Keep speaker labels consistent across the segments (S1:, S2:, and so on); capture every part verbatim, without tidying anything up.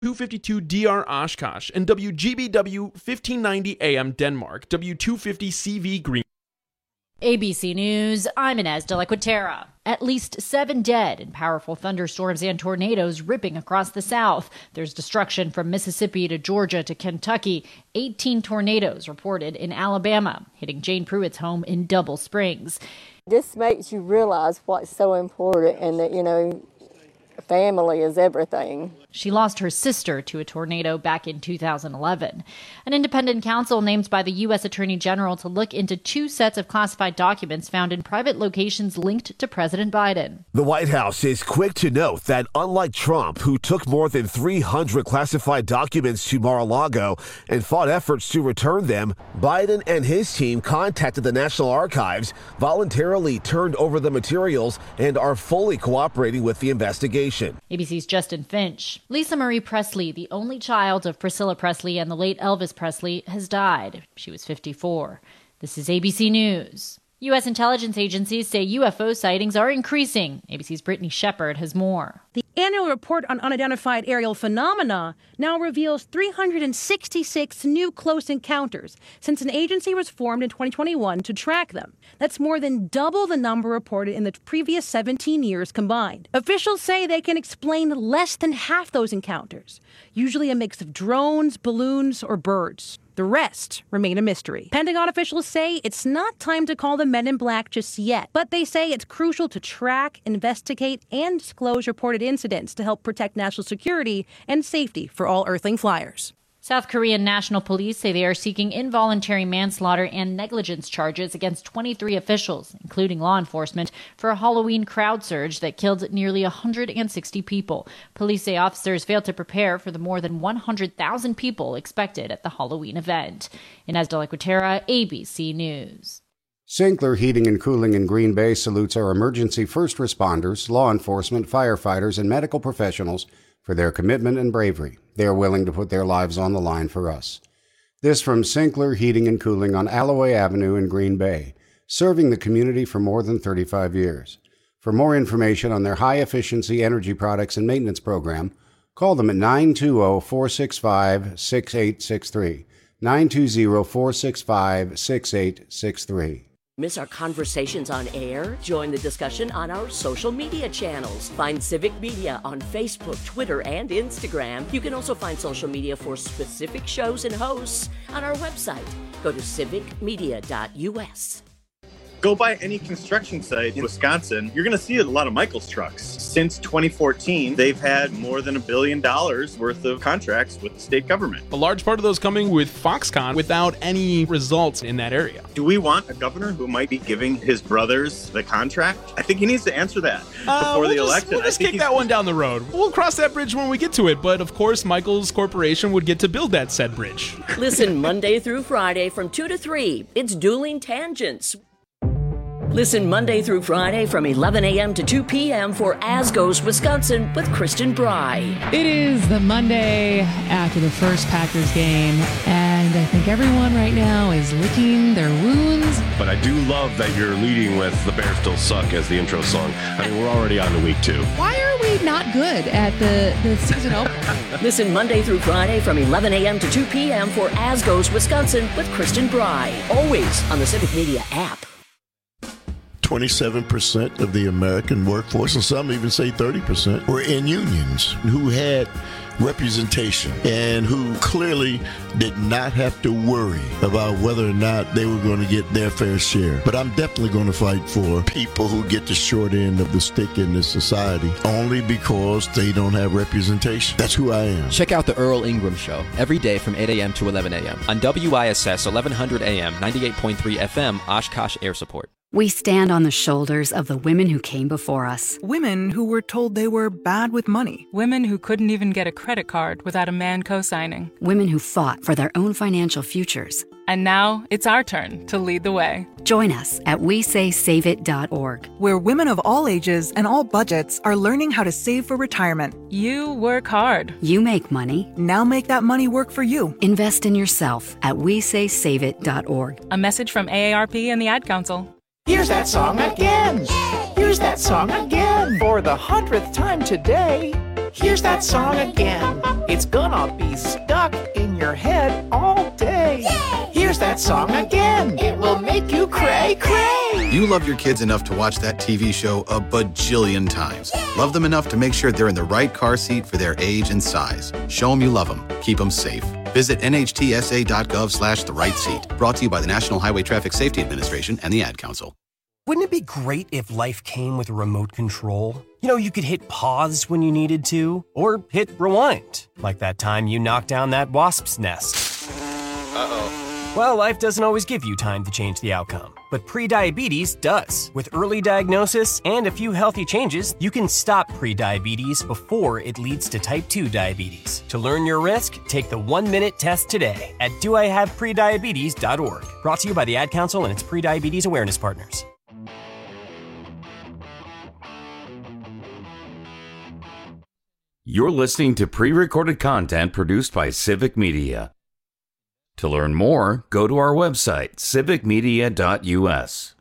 S1: two fifty-two D R Oshkosh, and W G B W fifteen ninety A M Denmark, W two fifty C V Green.
S2: A B C News, I'm Inez de la Quintera. At least seven dead in powerful thunderstorms and tornadoes ripping across the South. There's destruction from Mississippi to Georgia to Kentucky. eighteen tornadoes reported in Alabama, hitting Jane Pruitt's home in Double Springs.
S3: This makes you realize what's so important and that, you know, family is everything.
S2: She lost her sister to a tornado back in two thousand eleven. An independent counsel named by the U S Attorney General to look into two sets of classified documents found in private locations linked to President Biden.
S4: The White House is quick to note that unlike Trump, who took more than three hundred classified documents to Mar-a-Lago and fought efforts to return them, Biden and his team contacted the National Archives, voluntarily turned over the materials, and are fully cooperating with the investigation.
S2: A B C's Justin Finch. Lisa Marie Presley, the only child of Priscilla Presley and the late Elvis Presley, has died. She was fifty-four. This is A B C News. U S intelligence agencies say U F O sightings are increasing. A B C's Brittany Shepard has more.
S5: The annual report on unidentified aerial phenomena now reveals three hundred sixty-six new close encounters since an agency was formed in twenty twenty-one to track them. That's more than double the number reported in the previous seventeen years combined. Officials say they can explain less than half those encounters, usually a mix of drones, balloons, or birds. The rest remain a mystery. Pentagon officials say it's not time to call the men in black just yet, but they say it's crucial to track, investigate, and disclose reported incidents to help protect national security and safety for all Earthling flyers.
S2: South Korean National Police say they are seeking involuntary manslaughter and negligence charges against twenty-three officials, including law enforcement, for a Halloween crowd surge that killed nearly one hundred sixty people. Police say officers failed to prepare for the more than one hundred thousand people expected at the Halloween event. Inez de la Quintera, A B C News.
S6: Sinclair Heating and Cooling in Green Bay salutes our emergency first responders, law enforcement, firefighters, and medical professionals for their commitment and bravery. They are willing to put their lives on the line for us. This from Sinclair Heating and Cooling on Alloway Avenue in Green Bay, serving the community for more than thirty-five years. For more information on their high-efficiency energy products and maintenance program, call them at nine two zero, four six five, six eight six three, nine two zero, four six five, six eight six three.
S7: Miss our conversations on air? Join the discussion on our social media channels. Find Civic Media on Facebook, Twitter, and Instagram. You can also find social media for specific shows and hosts on our website. Go to civic media dot u s.
S8: Go by any construction site in Wisconsin, you're going to see a lot of Michaels trucks. Since twenty fourteen, they've had more than a billion dollars worth of contracts with the state government.
S1: A large part of those coming with Foxconn without any results in that area.
S8: Do we want a governor who might be giving his brothers the contract? I think he needs to answer that
S1: uh,
S8: before
S1: we'll
S8: the
S1: just,
S8: election.
S1: We'll just
S8: I think
S1: kick that one down the road. We'll cross that bridge when we get to it. But of course, Michaels Corporation would get to build that said bridge.
S7: Listen Monday through Friday from two to three. It's Dueling Tangents. Listen Monday through Friday from eleven a.m. to two p.m. for As Goes Wisconsin with Kristen Bry.
S9: It is the Monday after the first Packers game, and I think everyone right now is licking their wounds.
S10: But I do love that you're leading with The Bears Still Suck as the intro song. I mean, we're already on to week two.
S9: Why are we not good at the, the season opener?
S7: Listen Monday through Friday from eleven a.m. to two p.m. for As Goes Wisconsin with Kristen Bry. Always on the Civic Media app.
S11: twenty-seven percent of the American workforce, and some even say thirty percent, were in unions who had representation and who clearly did not have to worry about whether or not they were going to get their fair share. But I'm definitely going to fight for people who get the short end of the stick in this society only because they don't have representation. That's who I am.
S12: Check out the Earl Ingram Show every day from eight a.m. to eleven a.m. on W I S S eleven hundred A M, ninety-eight point three F M, Oshkosh Air Support.
S13: We stand on the shoulders of the women who came before us.
S14: Women who were told they were bad with money. Women who couldn't even get a credit card without a man co-signing.
S13: Women who fought for their own financial futures.
S14: And now it's our turn to lead the way.
S13: Join us at we say save it dot org,
S14: where women of all ages and all budgets are learning how to save for retirement. You work hard.
S13: You make money.
S14: Now make that money work for you.
S13: Invest in yourself at we say save it dot org.
S14: A message from A A R P and the Ad Council.
S15: Here's that song again. Here's that song again. For the hundredth time today. Here's that song again. It's gonna be stuck in your head all day. Here's that song again. It will make you cray cray.
S16: You love your kids enough to watch that T V show a bajillion times. Love them enough to make sure they're in the right car seat for their age and size. Show them you love them. Keep them safe. Visit N H T S A dot gov slash the right seat. Brought to you by the National Highway Traffic Safety Administration and the Ad Council.
S17: Wouldn't it be great if life came with a remote control? You know, you could hit pause when you needed to, or hit rewind, like that time you knocked down that wasp's nest. Uh-oh. Well, life doesn't always give you time to change the outcome, but prediabetes does. With early diagnosis and a few healthy changes, you can stop prediabetes before it leads to type two diabetes. To learn your risk, take the one-minute test today at do I have prediabetes dot org. Brought to you by the Ad Council and its prediabetes awareness partners.
S18: You're listening to pre-recorded content produced by Civic Media. To learn more, go to our website, civic media dot u s.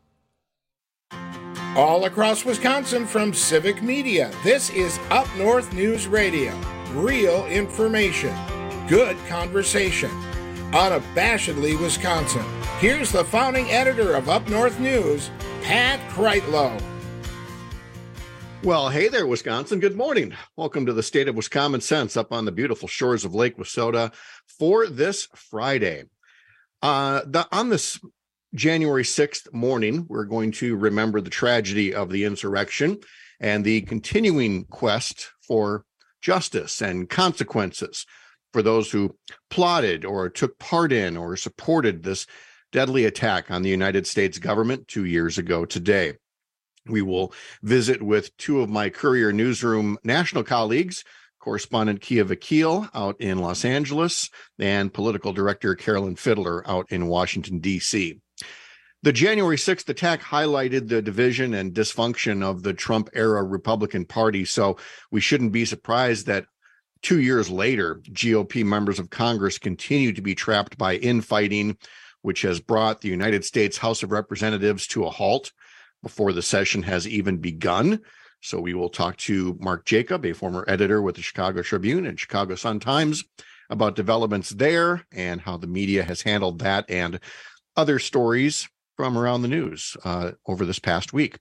S19: All across Wisconsin from Civic Media, this is Up North News Radio. Real information, good conversation, unabashedly Wisconsin. Here's the founding editor of Up North News, Pat Kreitlow.
S20: Well, hey there, Wisconsin. Good morning. Welcome to the State of Wisconsin Sense up on the beautiful shores of Lake Wissota for this Friday. Uh, the, on this January sixth morning, we're going to remember the tragedy of the insurrection and the continuing quest for justice and consequences for those who plotted or took part in or supported this deadly attack on the United States government two years ago today. We will visit with two of my Courier Newsroom national colleagues, correspondent Kia Vakil out in Los Angeles and political director Carolyn Fiddler out in Washington, D C. The January sixth attack highlighted the division and dysfunction of the Trump-era Republican Party, so we shouldn't be surprised that two years later, G O P members of Congress continue to be trapped by infighting, which has brought the United States House of Representatives to a halt before the session has even begun. So we will talk to Mark Jacob, a former editor with the Chicago Tribune and Chicago Sun-Times, about developments there and how the media has handled that and other stories from around the news uh, over this past week.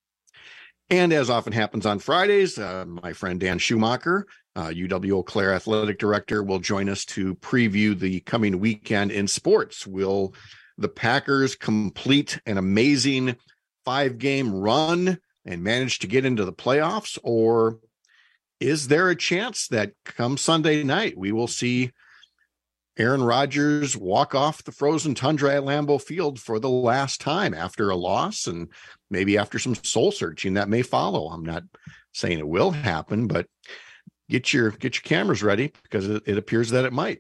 S20: And as often happens on Fridays, uh, my friend Dan Schumacher, uh, U W Eau Claire athletic director, will join us to preview the coming weekend in sports. Will the Packers complete an amazing five-game run and manage to get into the playoffs, or is there a chance that come Sunday night we will see Aaron Rodgers walk off the frozen tundra at Lambeau Field for the last time after a loss and maybe after some soul searching that may follow? I'm not saying it will happen, but get your get your cameras ready because it, it appears that it might.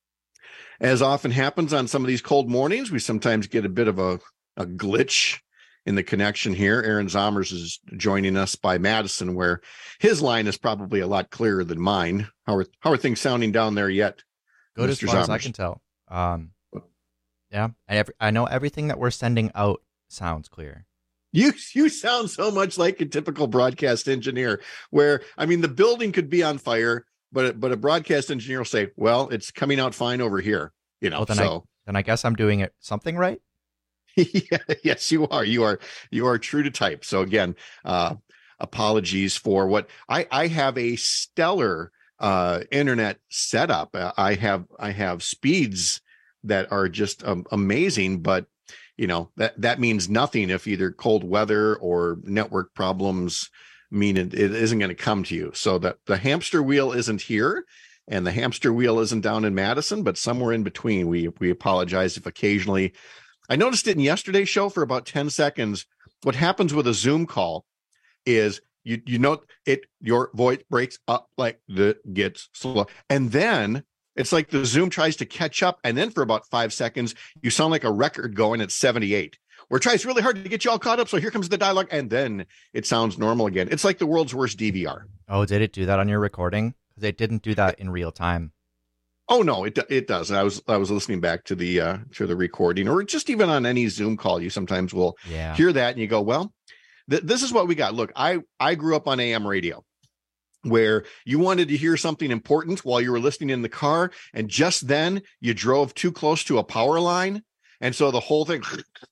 S20: As often happens on some of these cold mornings, we sometimes get a bit of a, a glitch in the connection here. Aaron Zomers is joining us by Madison, where his line is probably a lot clearer than mine. How are how are things sounding down there yet?
S21: Good
S20: Mister
S21: as far
S20: Zomers?
S21: as I can tell. Um, yeah, I, every, I know everything that we're sending out sounds clear.
S20: You you sound so much like a typical broadcast engineer, where, I mean, the building could be on fire, but but a broadcast engineer will say, well, it's coming out fine over here. You know,
S21: Well, then,
S20: so.
S21: I, then I guess I'm doing it something right.
S20: Yeah, yes, you are. You are. You are true to type. So again, uh, apologies for what I, I have a stellar uh, internet setup. Uh, I have I have speeds that are just um, amazing, but you know that that means nothing if either cold weather or network problems mean it, it isn't going to come to you. So that the hamster wheel isn't here, and the hamster wheel isn't down in Madison, but somewhere in between. We we apologize if occasionally. I noticed it in yesterday's show for about ten seconds. What happens with a Zoom call is you you know it your voice breaks up like the gets slow. And then it's like the Zoom tries to catch up. And then for about five seconds, you sound like a record going at seventy-eight. Where it tries really hard to get you all caught up. So here comes the dialogue. And then it sounds normal again. It's like the world's worst D V R.
S21: Oh, did it do that on your recording? Because it didn't do that in real time.
S20: Oh no, it it does. I was I was listening back to the uh, to the recording, or just even on any Zoom call, you sometimes will
S21: yeah.
S20: hear that, and you go, "Well, th- this is what we got." Look, I I grew up on A M radio, where you wanted to hear something important while you were listening in the car, and just then you drove too close to a power line, and so the whole thing,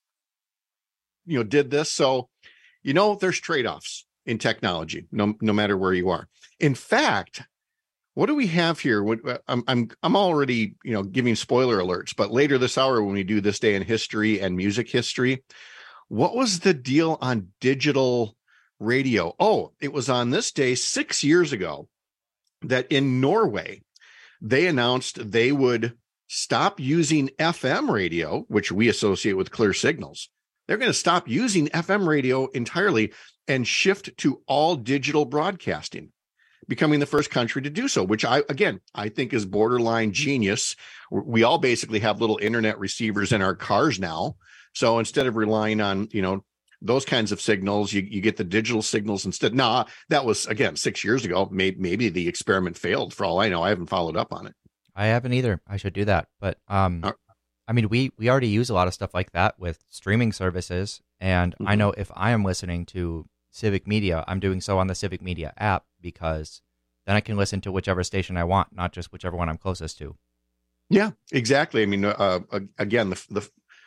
S20: you know, did this. So, you know, there's trade-offs in technology, no, no matter where you are. In fact, what do we have here? I'm, I'm, I'm already, you know, giving spoiler alerts, but later this hour, when we do This Day in History and Music History, what was the deal on digital radio? Oh, it was on this day six years ago that in Norway, they announced they would stop using F M radio, which we associate with clear signals. They're going to stop using F M radio entirely and shift to all digital broadcasting, becoming the first country to do so, which I, again, I think is borderline genius. We all basically have little internet receivers in our cars now. So instead of relying on, you know, those kinds of signals, you, you get the digital signals instead. Nah, that was, again, six years ago. Maybe, maybe the experiment failed for all I know. I haven't followed up on it.
S21: I haven't either. I should do that. But, um, uh, I mean, we, we already use a lot of stuff like that with streaming services. And mm-hmm. I know if I am listening to Civic Media, I'm doing so on the Civic Media app, because then I can listen to whichever station I want, not just whichever one I'm closest to.
S20: Yeah, exactly. I mean, uh, again, the, the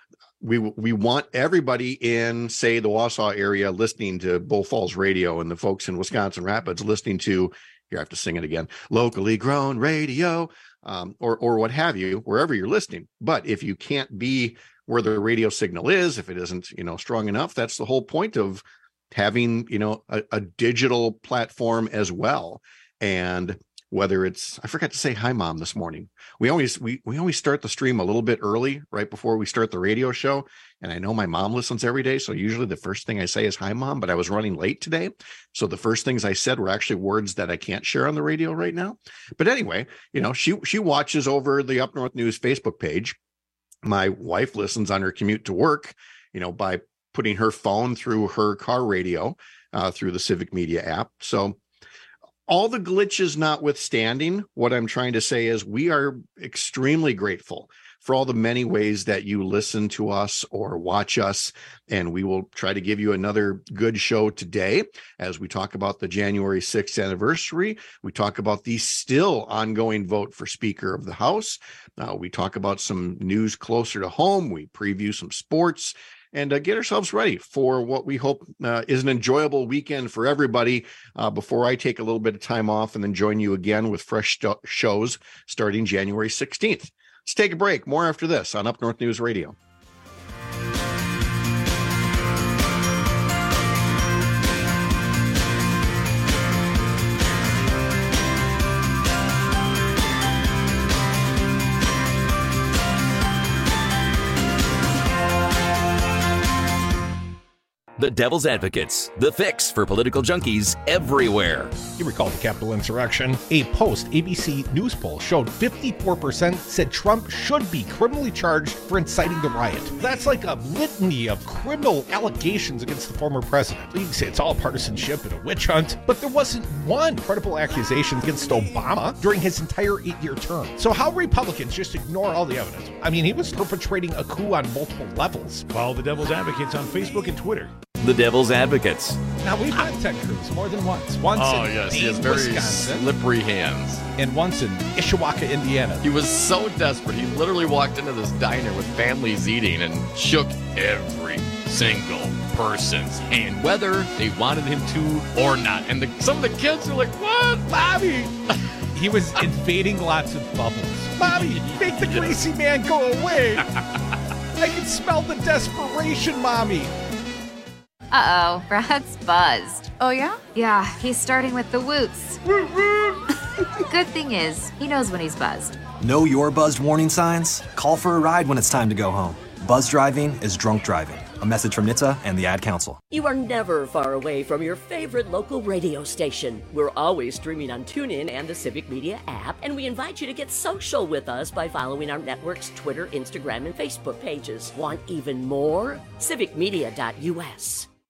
S20: we we want everybody in, say, the Wausau area listening to Bull Falls Radio, and the folks in Wisconsin Rapids listening to, here I have to sing it again, locally grown radio, um, or or what have you, wherever you're listening. But if you can't be where the radio signal is, if it isn't, you know, strong enough, that's the whole point of having, you know, a, a digital platform as well. And whether it's, I forgot to say hi, Mom, this morning. We always we we always start the stream a little bit early, right before we start the radio show. And I know my mom listens every day, so usually the first thing I say is hi, Mom. But I was running late today, so the first things I said were actually words that I can't share on the radio right now. But anyway, you know, she she watches over the Up North News Facebook page. My wife listens on her commute to work, you know, by putting her phone through her car radio uh, through the Civic Media app. So all the glitches notwithstanding, what I'm trying to say is we are extremely grateful for all the many ways that you listen to us or watch us. And we will try to give you another good show today as we talk about the January sixth anniversary. We talk about the still ongoing vote for Speaker of the House. Uh, we talk about some news closer to home. We preview some sports, and uh, get ourselves ready for what we hope uh, is an enjoyable weekend for everybody uh, before I take a little bit of time off and then join you again with fresh st- shows starting January sixteenth. Let's take a break. More after this on Up North News Radio.
S3: The Devil's Advocates, the fix for political junkies everywhere.
S22: You recall the Capitol insurrection? A post-A B C News poll showed fifty-four percent said Trump should be criminally charged for inciting the riot. That's like a litany of criminal allegations against the former president. You can say it's all partisanship and a witch hunt, but there wasn't one credible accusation against Obama during his entire eight-year term. So how Republicans just ignore all the evidence? I mean, he was perpetrating a coup on multiple levels.
S23: Follow the Devil's Advocates on Facebook and Twitter.
S3: The Devil's Advocates.
S22: Now, we've had Ted Cruz more than once. Once
S24: oh,
S22: in
S24: yes,
S22: Dayton,
S24: he has very
S22: Wisconsin,
S24: slippery hands.
S22: and once in Ishawaka, Indiana.
S24: He was so desperate. He literally walked into this diner with families eating and shook every single person's hand, whether they wanted him to or not. And the, some of the kids are like, what, Bobby?
S22: He was invading lots of bubbles. Bobby, make the greasy man go away. I can smell the desperation, Mommy.
S25: Uh-oh, Brad's buzzed.
S26: Oh, yeah?
S25: Yeah, he's starting with the woots. Good thing is, he knows when he's buzzed.
S27: Know your buzzed warning signs? Call for a ride when it's time to go home. Buzz driving is drunk driving. A message from N H T S A and the Ad Council.
S7: You are never far away from your favorite local radio station. We're always streaming on TuneIn and the Civic Media app, and we invite you to get social with us by following our network's Twitter, Instagram, and Facebook pages. Want even more? civic media dot U S.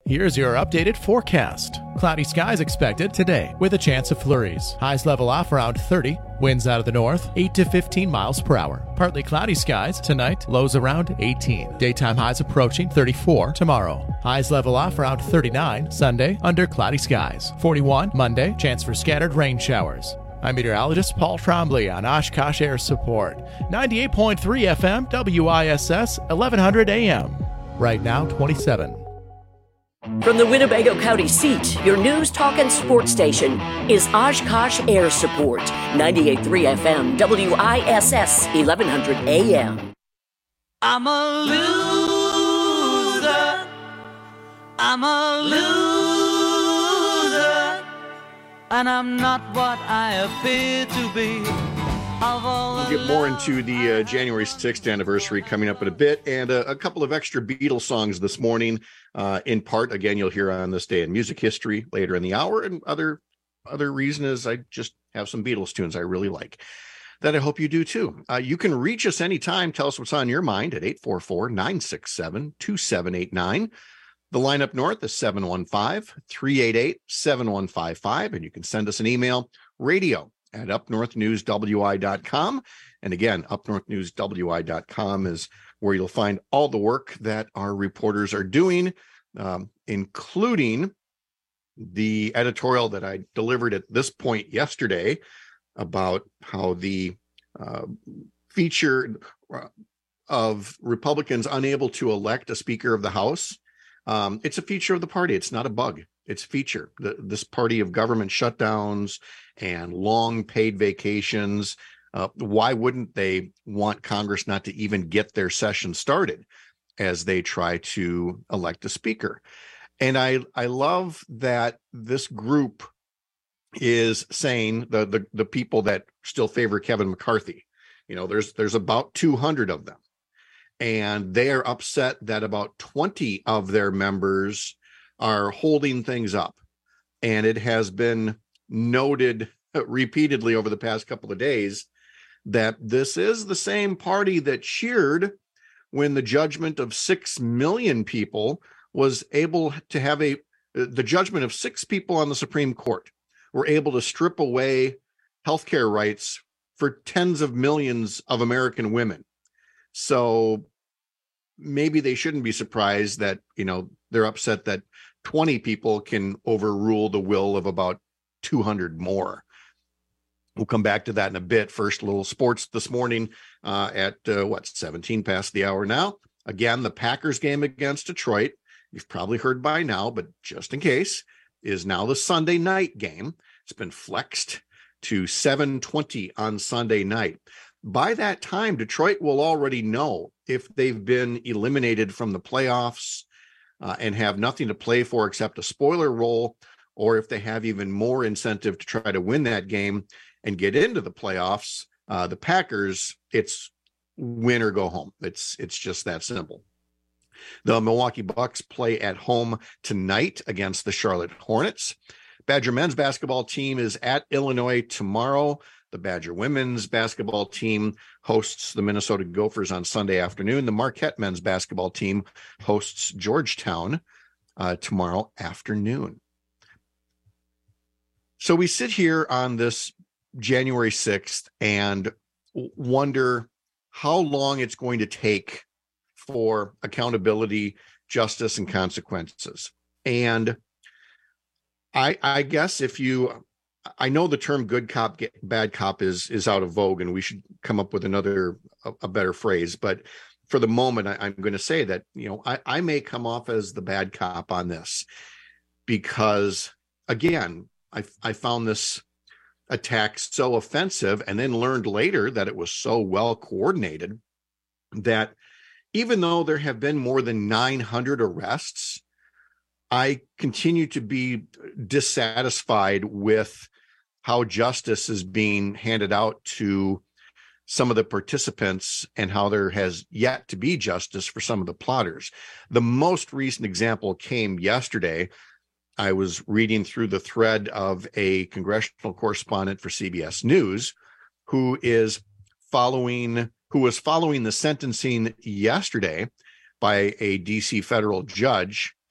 S1: Here's your updated forecast. Cloudy skies expected today with a chance of flurries. Highs level off around thirty. Winds out of the north, eight to fifteen miles per hour. Partly cloudy skies tonight, lows around eighteen. Daytime highs approaching thirty-four tomorrow. Highs level off around thirty-nine Sunday under cloudy skies. forty-one Monday, chance for scattered rain showers. I'm meteorologist Paul Trombley on Oshkosh Air Support. ninety-eight point three F M, W I S S, eleven hundred A M. Right now, twenty-seven.
S7: From the Winnebago County seat, your news, talk, and sports station is Oshkosh Air Support. ninety-eight point three F M, W I S S, eleven hundred A M.
S2: I'm a loser. I'm a loser. And I'm not what I appear to be.
S20: We'll get more into the uh, January sixth anniversary coming up in a bit, and uh, a couple of extra Beatles songs this morning. Uh, in part, again, you'll hear on this day in music history later in the hour, and other other reason is I just have some Beatles tunes I really like that I hope you do too. Uh, you can reach us anytime. Tell us what's on your mind at eight four four, nine six seven, two seven eight nine. The line up north is seven one five, three eight eight, seven one five five, and you can send us an email, radio at up north news w i dot com. And again, up north news w i dot com is where you'll find all the work that our reporters are doing, um, including the editorial that I delivered at this point yesterday about how the uh, feature of Republicans unable to elect a Speaker of the House, um, it's a feature of the party. It's not a bug. It's a feature. The, this party of government shutdowns and long paid vacations. Uh, why wouldn't they want Congress not to even get their session started as they try to elect a speaker? And I, I love that this group is saying, the, the, the people that still favor Kevin McCarthy, you know, there's, there's about two hundred of them, and they are upset that about twenty of their members are holding things up. And it has been noted repeatedly over the past couple of days that this is the same party that cheered when the judgment of six million people was able to have a, the judgment of six people on the Supreme Court were able to strip away healthcare rights for tens of millions of American women. So maybe they shouldn't be surprised that, you know, they're upset that twenty people can overrule the will of about two hundred more. We'll come back to that in a bit. First, a little sports this morning uh, at uh, what, seventeen past the hour now. Again, the Packers game against Detroit, you've probably heard by now, but just in case, is now the Sunday night game. It's been flexed to seven twenty on Sunday night. By that time, Detroit will already know if they've been eliminated from the playoffs uh, and have nothing to play for except a spoiler role, or if they have even more incentive to try to win that game and get into the playoffs. Uh, the Packers, it's win or go home. It's it's just that simple. The Milwaukee Bucks play at home tonight against the Charlotte Hornets. Badger men's basketball team is at Illinois tomorrow. The Badger women's basketball team hosts the Minnesota Gophers on Sunday afternoon. The Marquette men's basketball team hosts Georgetown uh, tomorrow afternoon. So we sit here on this January sixth and wonder how long it's going to take for accountability, justice, and consequences. And I, I guess if you, I know the term good cop, bad cop is, is out of vogue, and we should come up with another, a, a better phrase. But for the moment, I, I'm going to say that, you know, I, I may come off as the bad cop on this because, again, I, I found this attack so offensive, and then learned later that it was so well coordinated that even though there have been more than nine hundred arrests, I continue to be dissatisfied with how justice is being handed out to some of the participants and how there has yet to be justice for some of the plotters. The most recent example came yesterday. I was reading through the thread of a congressional correspondent for C B S News who is following, who was following the sentencing yesterday by a D C federal judge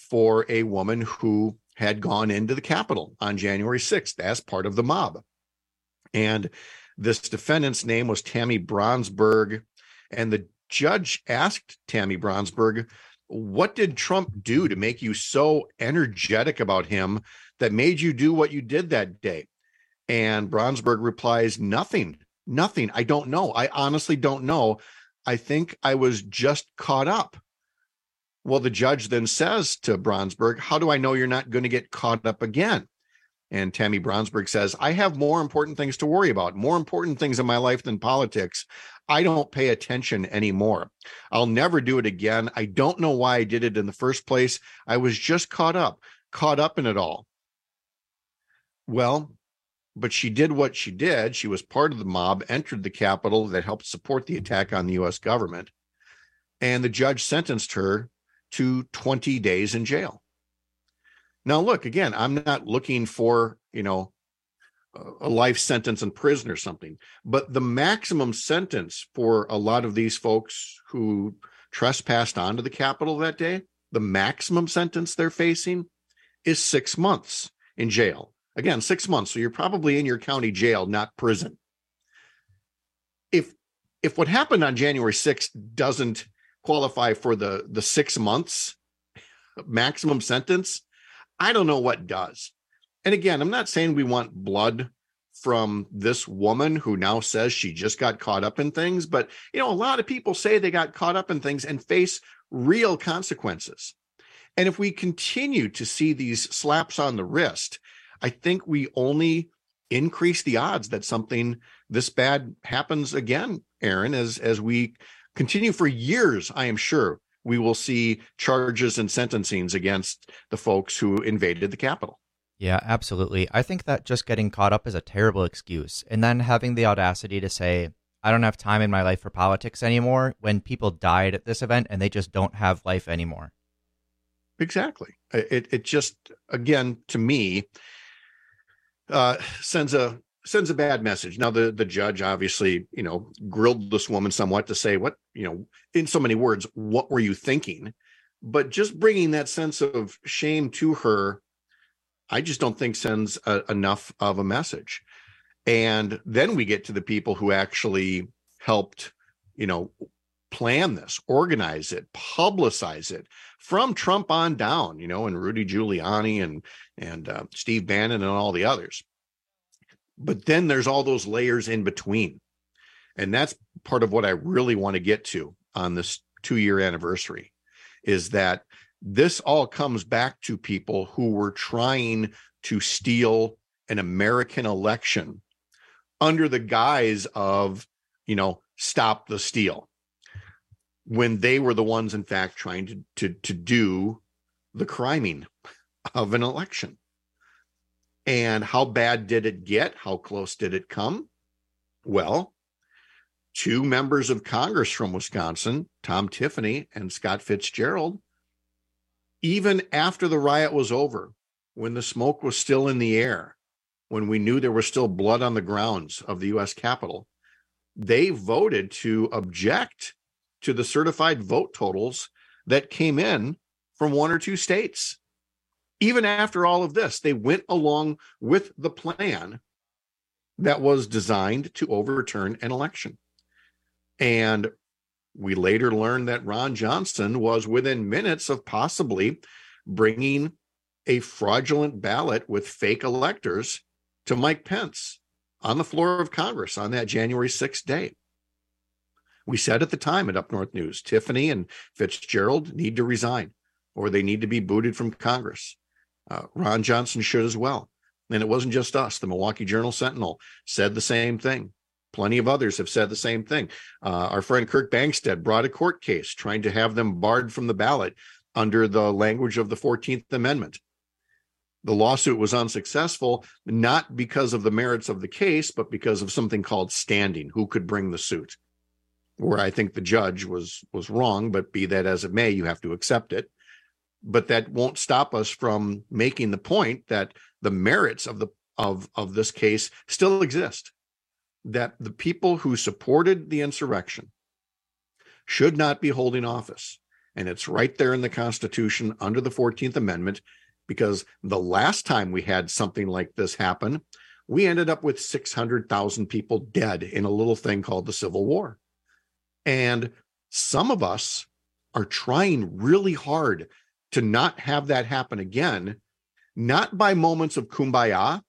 S20: for a woman who had gone into the Capitol on January sixth as part of the mob. And this defendant's name was Tammy Bronsberg. And the judge asked Tammy Bronsberg, what did Trump do to make you so energetic about him that made you do what you did that day? And Bronsberg replies, nothing, nothing. I don't know. I honestly don't know. I think I was just caught up. Well, the judge then says to Bronsberg, how do I know you're not going to get caught up again? And Tammy Bronsberg says, I have more important things to worry about, more important things in my life than politics. I don't pay attention anymore. I'll never do it again. I don't know why I did it in the first place. I was just caught up, caught up in it all. Well, but she did what she did. She was part of the mob, entered the Capitol that helped support the attack on the U S government. And the judge sentenced her to twenty days in jail. Now, look, again, I'm not looking for, you know, a life sentence in prison or something, but the maximum sentence for a lot of these folks who trespassed onto the Capitol that day, the maximum sentence they're facing is six months in jail. Again, six months. So you're probably in your county jail, not prison. If if what happened on January sixth doesn't qualify for the, the six months maximum sentence, I don't know what does. And again, I'm not saying we want blood from this woman who now says she just got caught up in things, but you know, a lot of people say they got caught up in things and face real consequences. And if we continue to see these slaps on the wrist, I think we only increase the odds that something this bad happens again, Aaron, as, as we continue for years. I am sure we will see charges and sentencings against the folks who invaded the Capitol.
S21: Yeah, absolutely. I think that just getting caught up is a terrible excuse. And then having the audacity to say, I don't have time in my life for politics anymore, when people died at this event and they just don't have life anymore.
S20: Exactly. It, it just, again, to me, uh, sends a sends a bad message. Now, the, the judge obviously, you know, grilled this woman somewhat to say what, you know, in so many words, what were you thinking? But just bringing that sense of shame to her, I just don't think sends a, enough of a message. And then we get to the people who actually helped, you know, plan this, organize it, publicize it from Trump on down, you know, and Rudy Giuliani and, and uh, Steve Bannon and all the others. But then there's all those layers in between. And that's part of what I really want to get to on this two-year anniversary, is that this all comes back to people who were trying to steal an American election under the guise of, you know, stop the steal, when they were the ones, in fact, trying to, to, to do the criming of an election. And how bad did it get? How close did it come? Well, two members of Congress from Wisconsin, Tom Tiffany and Scott Fitzgerald, even after the riot was over, when the smoke was still in the air, when we knew there was still blood on the grounds of the U S Capitol, they voted to object to the certified vote totals that came in from one or two states. Even after all of this, they went along with the plan that was designed to overturn an election. And we later learned that Ron Johnson was within minutes of possibly bringing a fraudulent ballot with fake electors to Mike Pence on the floor of Congress on that January sixth day. We said at the time at Up North News, Tiffany and Fitzgerald need to resign, or they need to be booted from Congress. Uh, Ron Johnson should as well. And it wasn't just us. The Milwaukee Journal-Sentinel said the same thing. Plenty of others have said the same thing. Uh, our friend Kirk Bangstead brought a court case trying to have them barred from the ballot under the language of the fourteenth Amendment. The lawsuit was unsuccessful, not because of the merits of the case, but because of something called standing, who could bring the suit, where I think the judge was, was wrong, but be that as it may, you have to accept it. But that won't stop us from making the point that the merits of the of, of this case still exist, that the people who supported the insurrection should not be holding office, And it's right there in the Constitution under the fourteenth Amendment, because the last time we had something like this happen, we ended up with six hundred thousand people dead in a little thing called the Civil War. And some of us are trying really hard to not have that happen again, not by moments of kumbaya,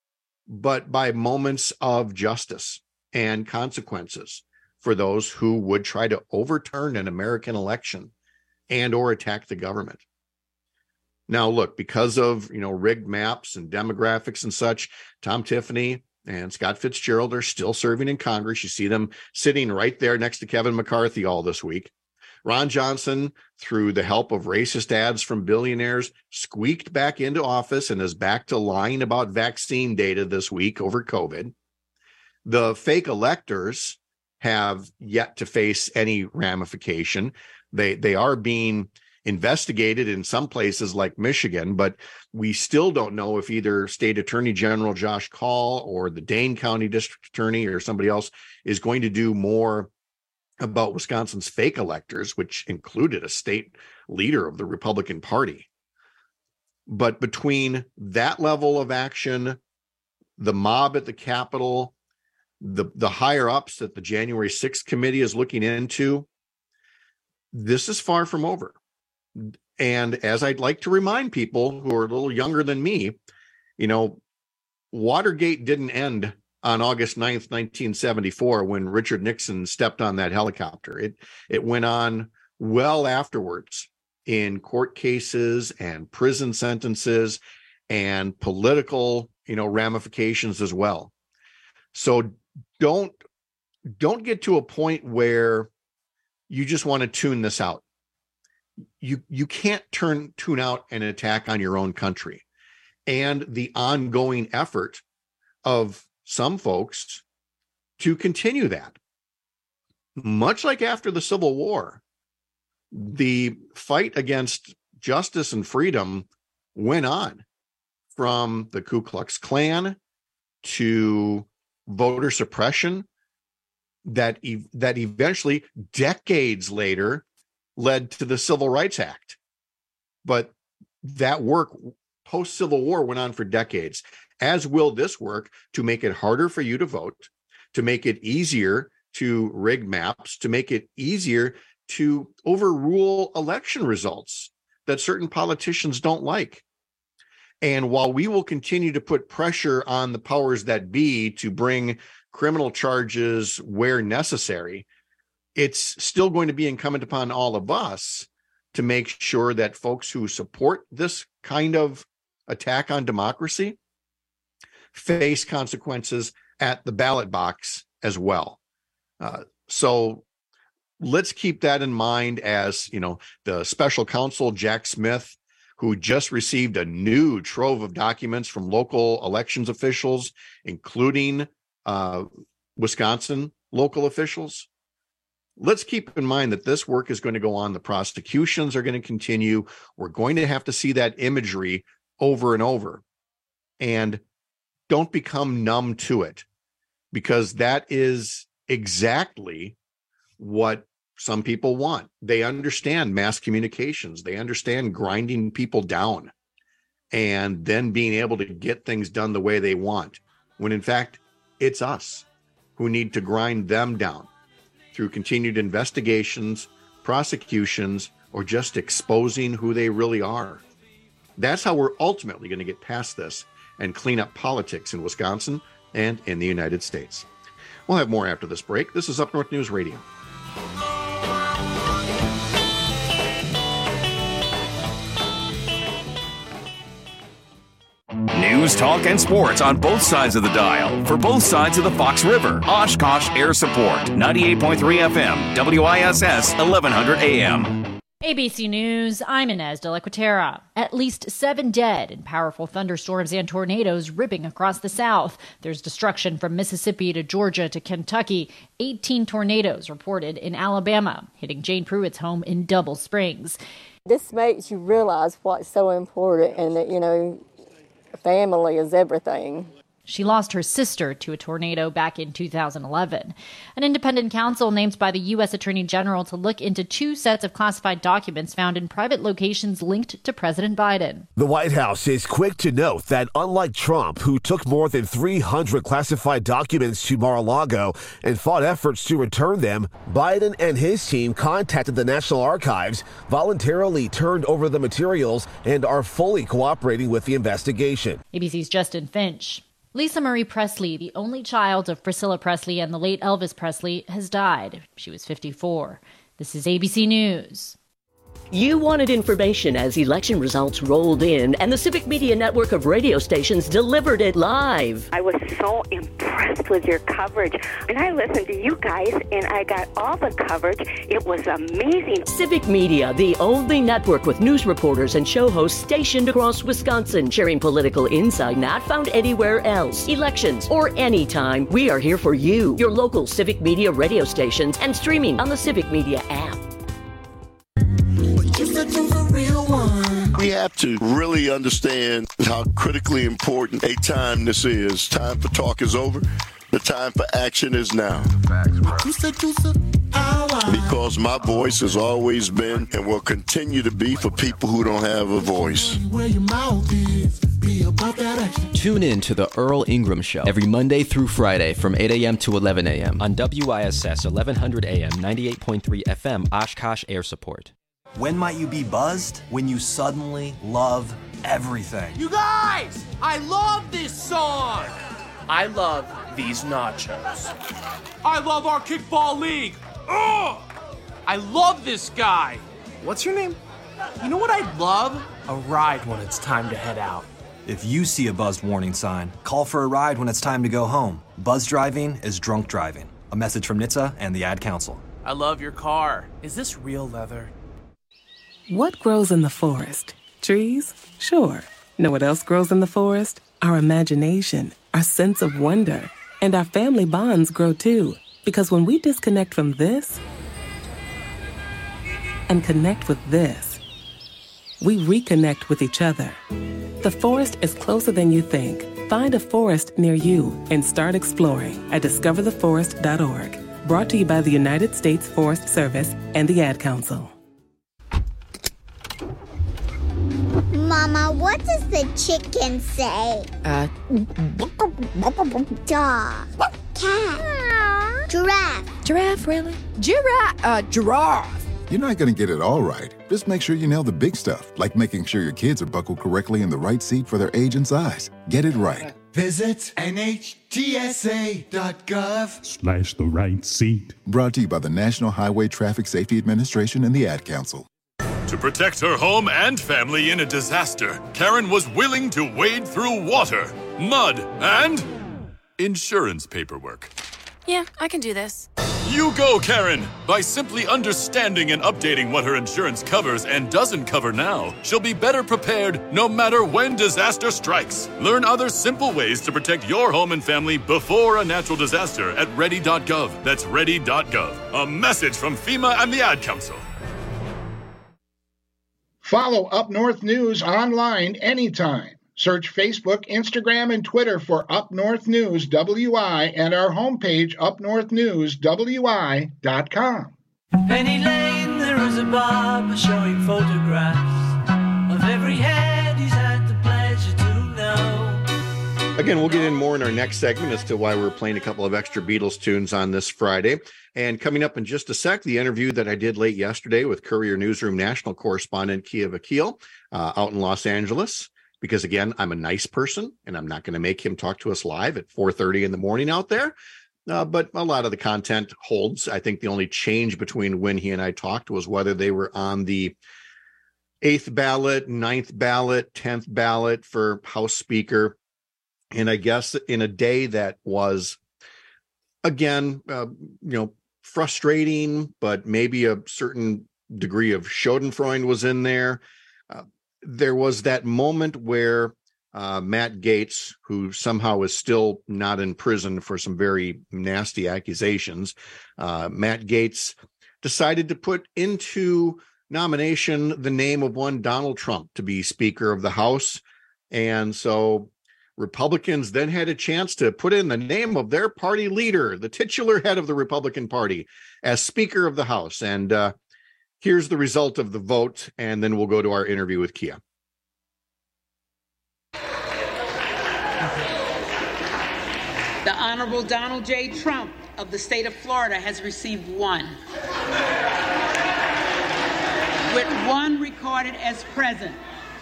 S20: but by moments of justice and consequences for those who would try to overturn an American election and or attack the government. Now, look, because of, you know, rigged maps and demographics and such, Tom Tiffany and Scott Fitzgerald are still serving in Congress. You see them sitting right there next to Kevin McCarthy all this week. Ron Johnson, through the help of racist ads from billionaires, squeaked back into office and is back to lying about vaccine data this week over COVID. The fake electors have yet to face any ramification. They they are being investigated in some places like Michigan, but we still don't know if either State Attorney General Josh Kaul or the Dane County District Attorney or somebody else is going to do more about Wisconsin's fake electors, which included a state leader of the Republican Party. But between that level of action, the mob at the Capitol, the, the higher ups that the January sixth committee is looking into, this is far from over. And as I'd like to remind people who are a little younger than me, you know, Watergate didn't end on August ninth, nineteen seventy-four, when Richard Nixon stepped on that helicopter. It it went on well afterwards in court cases and prison sentences and political, you know, ramifications as well. So don't don't get to a point where you just want to tune this out. You you can't turn tune out an attack on your own country and the ongoing effort of some folks to continue that. Much like after the Civil War, the fight against justice and freedom went on, from the Ku Klux Klan to voter suppression that ev- that eventually, decades later, led to the Civil Rights Act. But that work post-Civil War went on for decades, as will this work to make it harder for you to vote, to make it easier to rig maps, to make it easier to overrule election results that certain politicians don't like. And while we will continue to put pressure on the powers that be to bring criminal charges where necessary, it's still going to be incumbent upon all of us to make sure that folks who support this kind of attack on democracy face consequences at the ballot box as well. Uh, so let's keep that in mind as, you know, the special counsel, Jack Smith, who just received a new trove of documents from local elections officials, including uh, Wisconsin local officials. Let's keep in mind that this work is going to go on. The prosecutions are going to continue. We're going to have to see that imagery over and over. And don't become numb to it, because that is exactly what some people want. They understand mass communications. They understand grinding people down and then being able to get things done the way they want, when in fact, it's us who need to grind them down through continued investigations, prosecutions, or just exposing who they really are. That's how we're ultimately going to get past this and clean up politics in Wisconsin and in the United States. We'll have more after this break. This is Up North News Radio.
S18: News, talk, and sports on both sides of the dial for both sides of the Fox River. Oshkosh Air Support, ninety-eight point three F M, W I S S, eleven hundred A M.
S4: A B C News, I'm Inez de la Quatera. At least seven dead in powerful thunderstorms and tornadoes ripping across the South. There's destruction from Mississippi to Georgia to Kentucky. eighteen tornadoes reported in Alabama, hitting Jane Pruitt's home in Double Springs.
S5: This makes you realize what's so important, and that, you know, family is everything.
S4: She lost her sister to a tornado back in two thousand eleven. An independent counsel named by the U S Attorney General to look into two sets of classified documents found in private locations linked to President Biden.
S5: The White House is quick to note that unlike Trump, who took more than three hundred classified documents to Mar-a-Lago and fought efforts to return them, Biden and his team contacted the National Archives, voluntarily turned over the materials, and are fully cooperating with the investigation.
S4: A B C's Justin Finch. Lisa Marie Presley, the only child of Priscilla Presley and the late Elvis Presley, has died. She was fifty-four. This is A B C News.
S7: You wanted information as election results rolled in, and the Civic Media network of radio stations delivered it live.
S6: I was so impressed with your coverage, and I listened to you guys, and I got all the coverage. It was amazing.
S7: Civic Media, the only network with news reporters and show hosts stationed across Wisconsin, sharing political insight not found anywhere else. Elections or anytime, we are here for you, your local Civic Media radio stations, and streaming on the Civic Media app.
S8: We have to really understand how critically important a time this is. Time for talk is over. The time for action is now. Because my voice has always been and will continue to be for people who don't have a voice.
S12: Tune in to the Earl Ingram Show every Monday through Friday from eight a.m. to eleven a.m. on W I S S eleven hundred A M ninety-eight point three F M Oshkosh Air Support.
S27: When might you be buzzed? When you suddenly love everything.
S9: You guys, I love this song. I love these nachos. I love our kickball league. Ugh! I love this guy. What's your name? You know what I'd love? A ride when it's time to head out.
S27: If you see a buzzed warning sign, call for a ride when it's time to go home. Buzz driving is drunk driving. A message from N H T S A and the Ad Council.
S9: I love your car. Is this real leather?
S10: What grows in the forest? Trees? Sure. Know what else grows in the forest? Our imagination, our sense of wonder, and our family bonds grow too. Because when we disconnect from this and connect with this, we reconnect with each other. The forest is closer than you think. Find a forest near you and start exploring at discover the forest dot org. Brought to you by the United States Forest Service and the Ad Council.
S11: Mama, what does the chicken say?
S26: Uh,
S11: Dog. Cat. Giraffe.
S26: Giraffe, really? Giraffe. Uh, giraffe.
S28: You're not going to get it all right. Just make sure you nail the big stuff, like making sure your kids are buckled correctly in the right seat for their age and size. Get it right.
S29: Visit N H T S A dot gov
S28: Slash the right seat. Brought to you by the National Highway Traffic Safety Administration and the Ad Council.
S30: To protect her home and family in a disaster, Karen was willing to wade through water, mud, and insurance paperwork.
S31: Yeah, I can do this.
S30: You go, Karen! By simply understanding and updating what her insurance covers and doesn't cover now, she'll be better prepared no matter when disaster strikes. Learn other simple ways to protect your home and family before a natural disaster at ready dot gov. That's ready dot gov. A message from FEMA and the Ad Council.
S19: Follow Up North News online anytime. Search Facebook, Instagram, and Twitter for Up North News W I and our homepage, up north news w i dot com.
S2: Penny Lane, there is a barber showing photographs of every head he's had the pleasure to know.
S20: Again, we'll get in more in our next segment as to why we're playing a couple of extra Beatles tunes on this Friday. And coming up in just a sec, the interview that I did late yesterday with Courier Newsroom national correspondent Kia Vakil uh, out in Los Angeles. Because, again, I'm a nice person, and I'm not going to make him talk to us live at four thirty in the morning out there. Uh, but a lot of the content holds. I think the only change between when he and I talked was whether they were on the eighth ballot, ninth ballot, tenth ballot for House Speaker. And I guess in a day that was, again, uh, you know, frustrating, but maybe a certain degree of Schadenfreude was in there. Uh, there was that moment where uh, Matt Gaetz, who somehow is still not in prison for some very nasty accusations, uh, Matt Gaetz decided to put into nomination the name of one Donald Trump to be Speaker of the House. And so Republicans then had a chance to put in the name of their party leader, the titular head of the Republican Party, as Speaker of the House. And uh, here's the result of the vote, and then we'll go to our interview with Kia.
S1: The Honorable Donald J. Trump of the state of Florida has received one, with one recorded as present.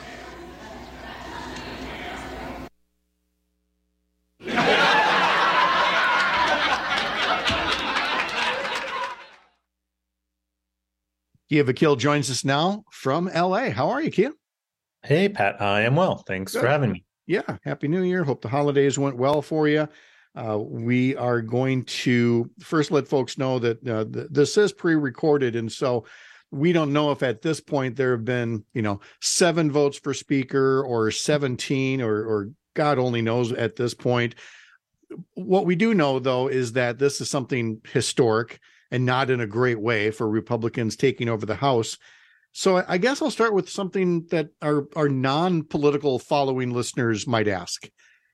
S20: Kia Vakil joins us now from L A. How are you, Kia?
S3: Hey, Pat. I am well. Thanks Good. for having me.
S20: Yeah. Happy New Year. Hope the holidays went well for you. Uh, we are going to first let folks know that uh, th- this is pre-recorded. And so we don't know if at this point there have been, you know, seven votes for speaker or seventeen or, or God only knows at this point. What we do know, though, is that this is something historic and not in a great way for Republicans taking over the House. So I guess I'll start with something that our, our non-political following listeners might ask.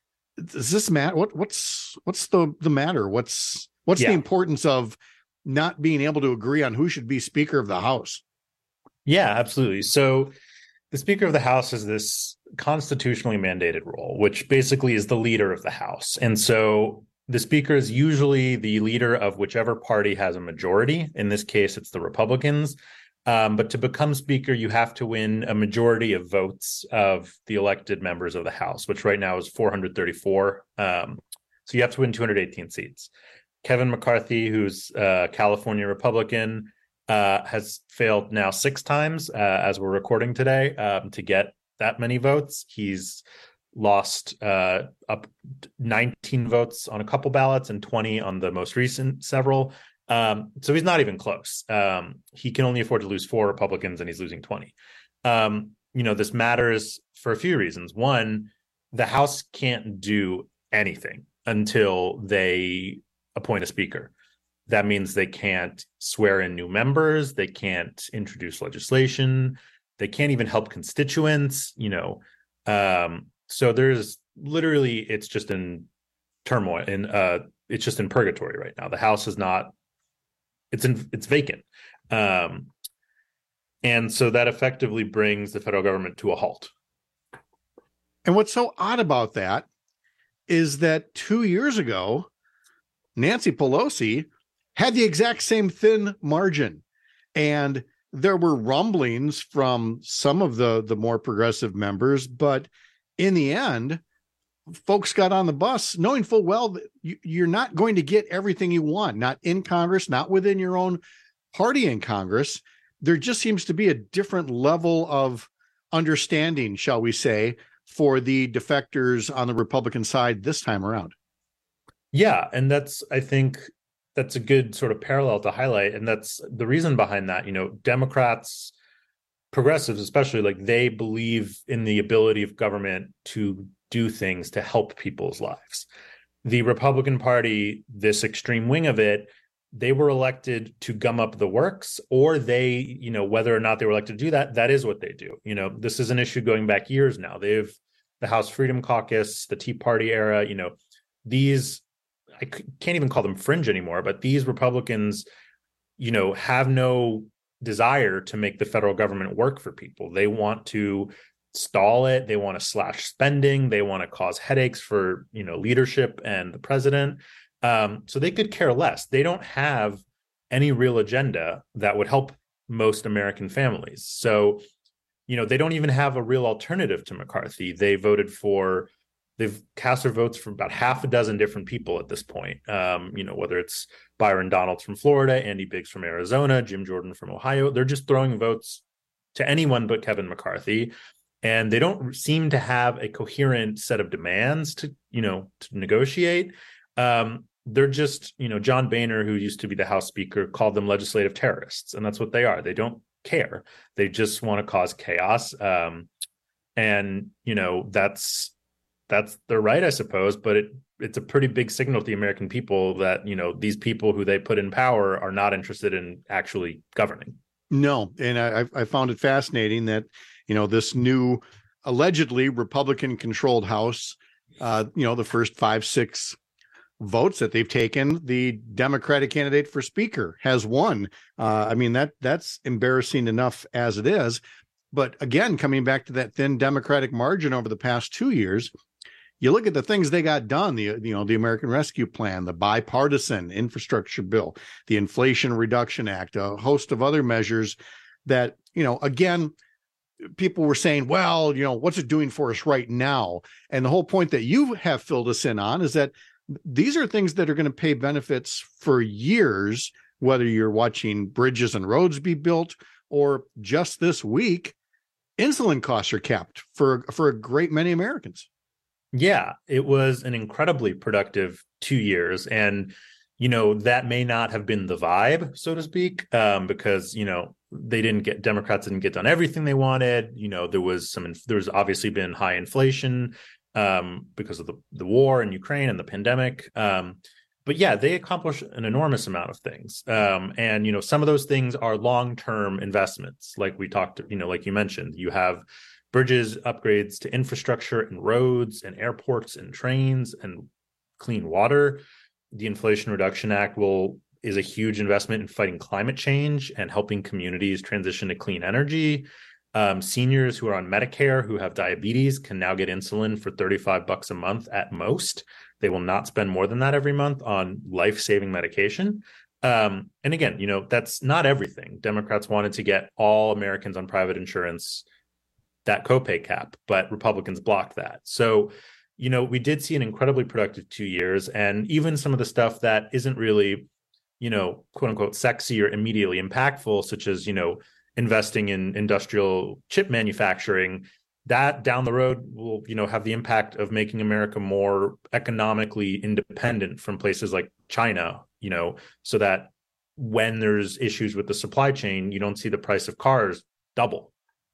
S20: Does this matter? What, what's what's the, the matter? What's what's yeah. the importance of not being able to agree on who should be Speaker of the House?
S3: Yeah, absolutely. So the Speaker of the House is this constitutionally mandated role, which basically is the leader of the House. And so the Speaker is usually the leader of whichever party has a majority. In this case, it's the Republicans. Um, but to become Speaker, you have to win a majority of votes of the elected members of the House, which right now is four hundred thirty-four. Um, so you have to win two hundred eighteen seats. Kevin McCarthy, who's a California Republican, uh, has failed now six times, uh, as we're recording today, um, to get that many votes. He's lost uh, up nineteen votes on a couple ballots and twenty on the most recent several. Um, so he's not even close. Um, he can only afford to lose four Republicans, and he's losing twenty. Um, you know, this matters for a few reasons. One, the House can't do anything until they appoint a speaker. That means they can't swear in new members. They can't introduce legislation. They can't even help constituents, you know. Um, so there's literally, it's just in turmoil, and uh, it's just in purgatory right now. The House is not, it's in, it's vacant. Um, and so that effectively brings the federal government to a halt.
S20: And what's so odd about that is that two years ago, Nancy Pelosi had the exact same thin margin. And there were rumblings from some of the, the more progressive members, but in the end, folks got on the bus knowing full well that you, you're not going to get everything you want, not in Congress, not within your own party in Congress. There just seems to be a different level of understanding, shall we say, for the defectors on the Republican side this time around.
S3: Yeah, and that's, I think, that's a good sort of parallel to highlight. And that's the reason behind that. You know, Democrats, progressives especially, like, they believe in the ability of government to do things to help people's lives. The Republican Party, this extreme wing of it, they were elected to gum up the works, or they, you know, whether or not they were elected to do that, that is what they do. You know, this is an issue going back years now. They've, the House Freedom Caucus, the Tea Party era, you know, these, I can't even call them fringe anymore, but these Republicans, you know, have no desire to make the federal government work for people. They want to stall it. They want to slash spending. They want to cause headaches for, you know, leadership and the president. Um, so they could care less. They don't have any real agenda that would help most American families. So, you know, they don't even have a real alternative to McCarthy. They voted for, they've cast their votes for about half a dozen different people at this point. Um, you know, whether it's Byron Donalds from Florida, Andy Biggs from Arizona, Jim Jordan from Ohio, they're just throwing votes to anyone but Kevin McCarthy. And they don't seem to have a coherent set of demands to, you know, to negotiate. Um, they're just, you know, John Boehner, who used to be the House Speaker, called them legislative terrorists. And that's what they are. They don't care. They just want to cause chaos. Um, and, you know, that's, that's their right, I suppose. But it, it's a pretty big signal to the American people that, you know, these people who they put in power are not interested in actually governing.
S20: No. And I, I found it fascinating that, you know, this new allegedly Republican controlled House uh, you know, the first five, six votes that they've taken, the Democratic candidate for speaker has won. Uh, I mean, that that's embarrassing enough as it is. But again, coming back to that thin Democratic margin over the past two years, you look at the things they got done, the, you know, the American Rescue Plan, the bipartisan infrastructure bill, the Inflation Reduction Act, a host of other measures that, you know, again, people were saying, well, you know, what's it doing for us right now? And the whole point that you have filled us in on is that these are things that are going to pay benefits for years, whether you're watching bridges and roads be built or just this week, insulin costs are capped for, for a great many Americans.
S3: Yeah, it was an incredibly productive two years. And, you know, that may not have been the vibe, so to speak, um, because, you know, they didn't get, Democrats didn't get done everything they wanted. You know, there was some, there's obviously been high inflation um, because of the, the war in Ukraine and the pandemic. Um, but yeah, they accomplished an enormous amount of things. Um, and, you know, some of those things are long-term investments. Like we talked, you know, like you mentioned, you have bridges, upgrades to infrastructure and roads and airports and trains and clean water. The Inflation Reduction Act will is a huge investment in fighting climate change and helping communities transition to clean energy. Um, seniors who are on Medicare who have diabetes can now get insulin for thirty-five bucks a month at most. They will not spend more than that every month on life-saving medication. Um, and again, you know, that's not everything. Democrats wanted to get all Americans on private insurance that copay cap, but Republicans blocked that. So, you know, we did see an incredibly productive two years, and even some of the stuff that isn't really, you know, quote unquote, sexy or immediately impactful, such as, you know, investing in industrial chip manufacturing, that down the road will, you know, have the impact of making America more economically independent from places like China, you know, so that when there's issues with the supply chain, you don't see the price of cars double.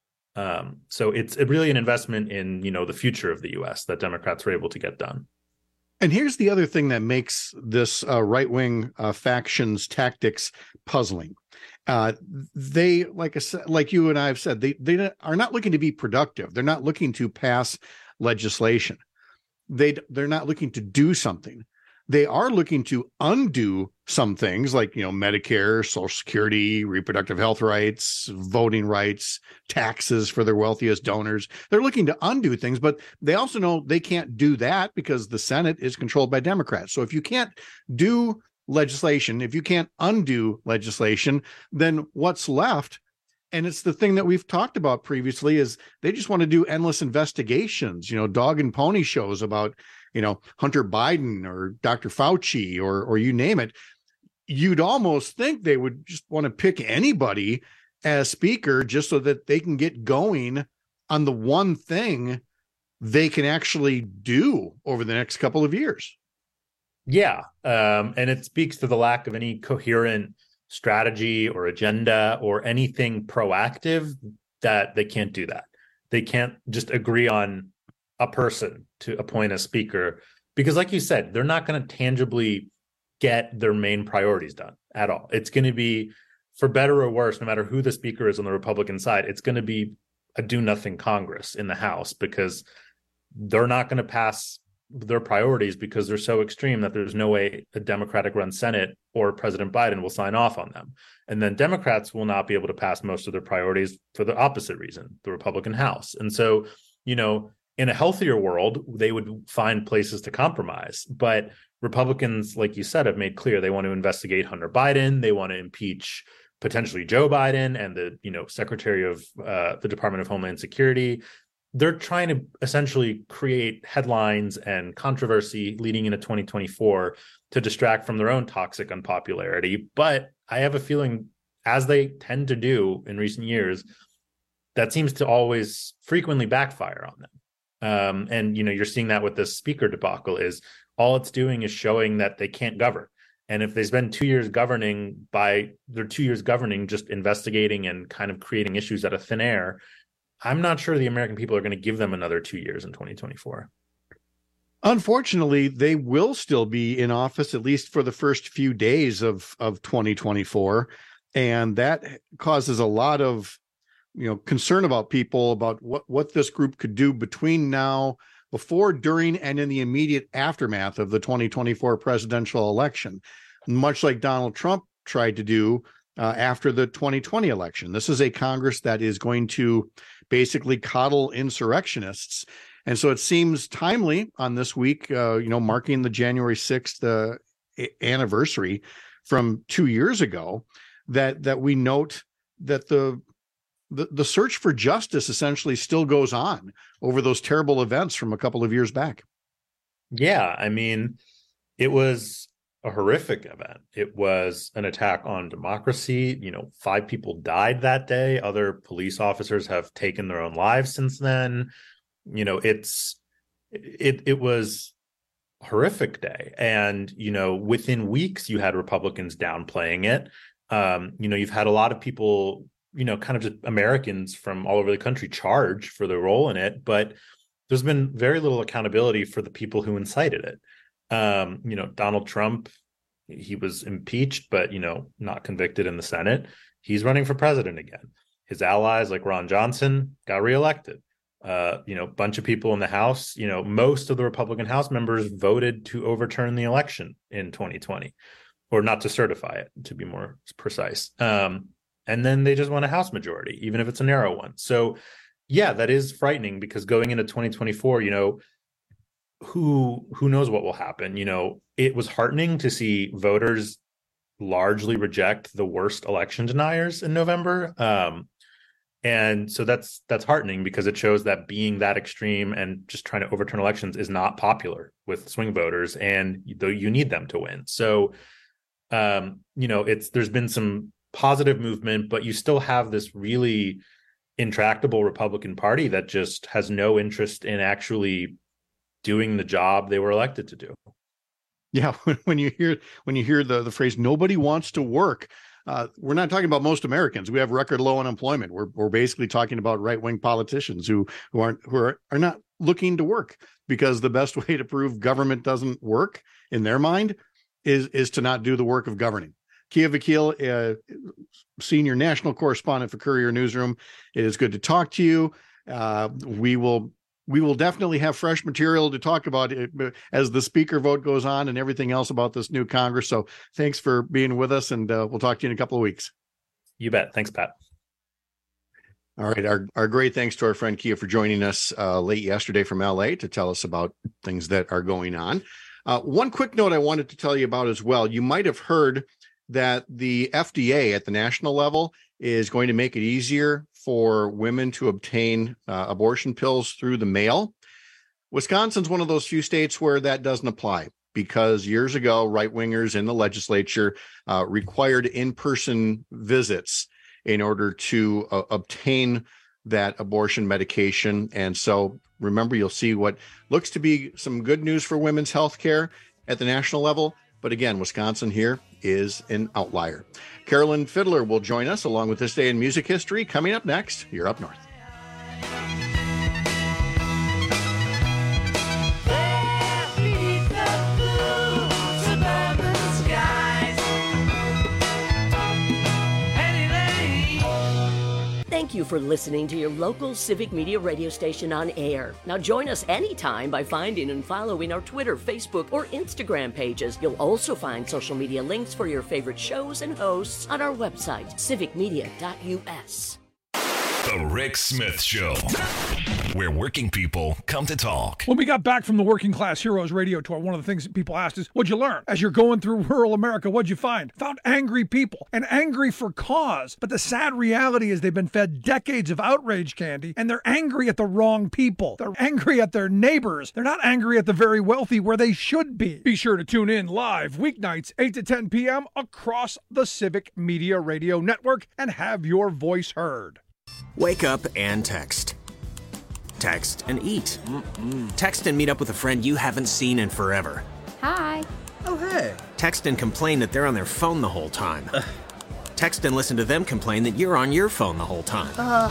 S3: Um, so it's really an investment in, you know, the future of the U S that Democrats were able to get done.
S20: And here's the other thing that makes this uh, right-wing uh, faction's tactics puzzling. Uh, they, like I said, like you and I have said, they they are not looking to be productive. They're not looking to pass legislation. They they're not looking to do something. They are looking to undo some things like, you know, Medicare, Social Security, reproductive health rights, voting rights, taxes for their wealthiest donors. They're looking to undo things, but they also know they can't do that because the Senate is controlled by Democrats. So if you can't do legislation, if you can't undo legislation, then what's left? And it's the thing that we've talked about previously is they just want to do endless investigations, you know, dog and pony shows about, you know, Hunter Biden or Doctor Fauci or or you name it. You'd almost think they would just want to pick anybody as speaker just so that they can get going on the one thing they can actually do over the next couple of years.
S3: Yeah. Um, and it speaks to the lack of any coherent strategy or agenda or anything proactive that they can't do that. They can't just agree on a person to appoint a speaker because, like you said, they're not going to tangibly get their main priorities done at all. It's going to be, for better or worse, no matter who the speaker is on the Republican side, it's going to be a do-nothing Congress in the House because they're not going to pass their priorities because they're so extreme that there's no way a Democratic-run Senate or President Biden will sign off on them. And then Democrats will not be able to pass most of their priorities for the opposite reason, the Republican House. And so, you know, in a healthier world, they would find places to compromise. But Republicans, like you said, have made clear they want to investigate Hunter Biden. They want to impeach potentially Joe Biden and the, you know, Secretary of uh, the Department of Homeland Security. They're trying to essentially create headlines and controversy leading into twenty twenty-four to distract from their own toxic unpopularity. But I have a feeling, as they tend to do in recent years, that seems to always frequently backfire on them. Um, and, you know, you're seeing that with this speaker debacle is all it's doing is showing that they can't govern. And if they spend two years governing by their two years governing, just investigating and kind of creating issues out of thin air, I'm not sure the American people are going to give them another two years in twenty twenty-four.
S20: Unfortunately, they will still be in office, at least for the first few days of, of twenty twenty-four. And that causes a lot of, you know, concern about people about what, what this group could do between now, before, during, and in the immediate aftermath of the twenty twenty-four presidential election, much like Donald Trump tried to do uh, after the twenty twenty election. This is a Congress that is going to basically coddle insurrectionists. And so it seems timely on this week, uh, you know, marking the January sixth uh, anniversary from two years ago, that that we note that the, the the search for justice essentially still goes on over those terrible events from a couple of years back.
S3: Yeah, I mean, it was a horrific event. It was an attack on democracy. You know, five people died that day. Other police officers have taken their own lives since then. You know, it's it it was a horrific day. And, you know, within weeks, you had Republicans downplaying it. Um, you know, you've had a lot of people, you know, kind of just Americans from all over the country charge for their role in it. But there's been very little accountability for the people who incited it. Um, you know, Donald Trump, he was impeached, but, you know, not convicted in the Senate. He's running for president again. His allies like Ron Johnson got reelected. Uh, you know, a bunch of people in the House, you know, most of the Republican House members voted to overturn the election in twenty twenty, or not to certify it, to be more precise. Um, and then they just won a House majority, even if it's a narrow one. So, yeah, that is frightening, because going into twenty twenty-four, you know, who who knows what will happen. You know, it was heartening to see voters largely reject the worst election deniers in November. Um, and so that's that's heartening, because it shows that being that extreme and just trying to overturn elections is not popular with swing voters, and though you need them to win. So, um, you know, it's there's been some positive movement, but you still have this really intractable Republican Party that just has no interest in actually doing the job they were elected to do.
S20: Yeah, when, when you hear when you hear the the phrase "nobody wants to work," uh, we're not talking about most Americans. We have record low unemployment. We're we're basically talking about right wing politicians who who aren't who are, are not looking to work, because the best way to prove government doesn't work in their mind is is to not do the work of governing. Kia Vakil, uh, senior national correspondent for Courier Newsroom, it is good to talk to you. Uh, we will. We will definitely have fresh material to talk about it as the speaker vote goes on and everything else about this new Congress. So thanks for being with us, and uh, we'll talk to you in a couple of weeks.
S3: You bet. Thanks, Pat.
S20: All right. Our, our great thanks to our friend Kia for joining us uh, late yesterday from L A to tell us about things that are going on. Uh, one quick note I wanted to tell you about as well. You might have heard that the F D A at the national level is going to make it easier for women to obtain uh, abortion pills through the mail. Wisconsin's one of those few states where that doesn't apply, because years ago, right-wingers in the legislature uh, required in-person visits in order to uh, obtain that abortion medication. And so remember, you'll see what looks to be some good news for women's health care at the national level. But again, Wisconsin here is an outlier. Carolyn Fiddler will join us along with This Day in Music History coming up next. You're Up North.
S7: Thank you for listening to your local Civic Media radio station on air. Now join us anytime by finding and following our Twitter, Facebook, or Instagram pages. You'll also find social media links for your favorite shows and hosts on our website, civic media dot U S.
S13: The Rick Smith Show, where working people come to talk.
S14: When we got back from the Working Class Heroes radio tour, one of the things that people asked is, what'd you learn? As you're going through rural America, what'd you find? Found angry people, and angry for cause. But the sad reality is they've been fed decades of outrage candy, and they're angry at the wrong people. They're angry at their neighbors. They're not angry at the very wealthy, where they should be. Be sure to tune in live weeknights, eight to ten p.m. across the Civic Media Radio Network and have your voice heard.
S15: Wake up and text. Text and eat. Mm-mm. Text and meet up with a friend you haven't seen in forever.
S26: Hi.
S15: Oh, hey. Text and complain that they're on their phone the whole time. Ugh. Text and listen to them complain that you're on your phone the whole time.
S26: Uh.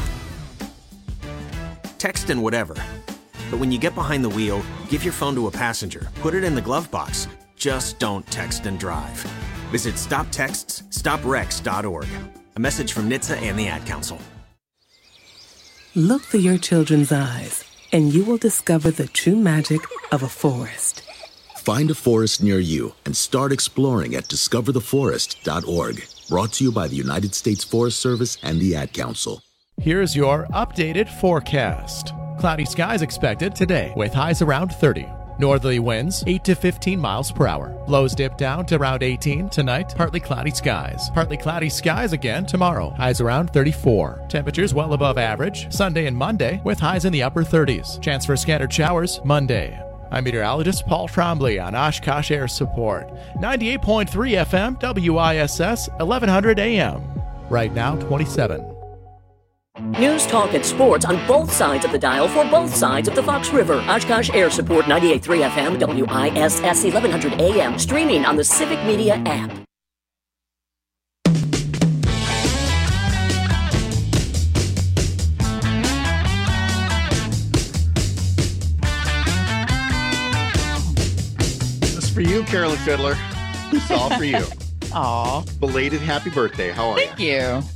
S15: Text and whatever. But when you get behind the wheel, give your phone to a passenger. Put it in the glove box. Just don't text and drive. Visit stop texts stop wrecks dot org. A message from N H T S A and the Ad Council.
S10: Look through your children's eyes and you will discover the true magic of a forest.
S4: Find a forest near you and start exploring at discover the forest dot org. Brought to you by the United States Forest Service and the Ad Council.
S5: Here's your updated forecast. Cloudy skies expected today with highs around thirty. Northerly winds eight to fifteen miles per hour. Lows dip down to around eighteen tonight. Partly cloudy skies. Partly cloudy skies again tomorrow. Highs around thirty-four. Temperatures well above average Sunday and Monday with highs in the upper thirties. Chance for scattered showers Monday. I'm meteorologist Paul Trombley on Oshkosh Air Support. ninety-eight point three F M W I S S eleven hundred A M. Right now twenty-seven.
S7: News, talk, and sports on both sides of the dial for both sides of the Fox River. Oshkosh Air Support ninety-eight point three F M, W I S S eleven hundred A M. Streaming on the Civic Media app.
S20: This is for you, Carolyn Fiddler. It's all for you.
S6: Aw.
S20: Belated happy birthday. How are
S6: Thank
S20: you?
S6: Thank you.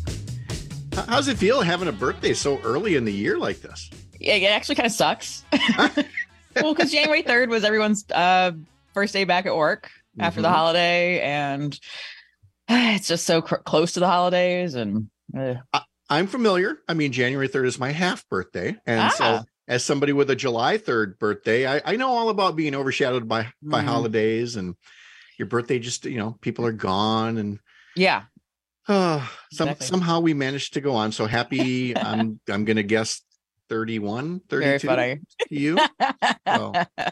S20: How's it feel having a birthday so early in the year like this?
S6: Yeah, it actually kind of sucks. Well, because January third was everyone's uh, first day back at work after mm-hmm. the holiday, and uh, it's just so cr- close to the holidays. And uh.
S20: I, I'm familiar. I mean, January third is my half birthday, and ah. so as somebody with a July third birthday, I, I know all about being overshadowed by by mm. holidays, and your birthday just, you know, people are gone, and
S6: yeah.
S20: Uh, some, exactly. Somehow we managed to go on. So happy. I'm I'm going to guess thirty-one, thirty-two.
S6: Very funny.
S20: To you. Oh.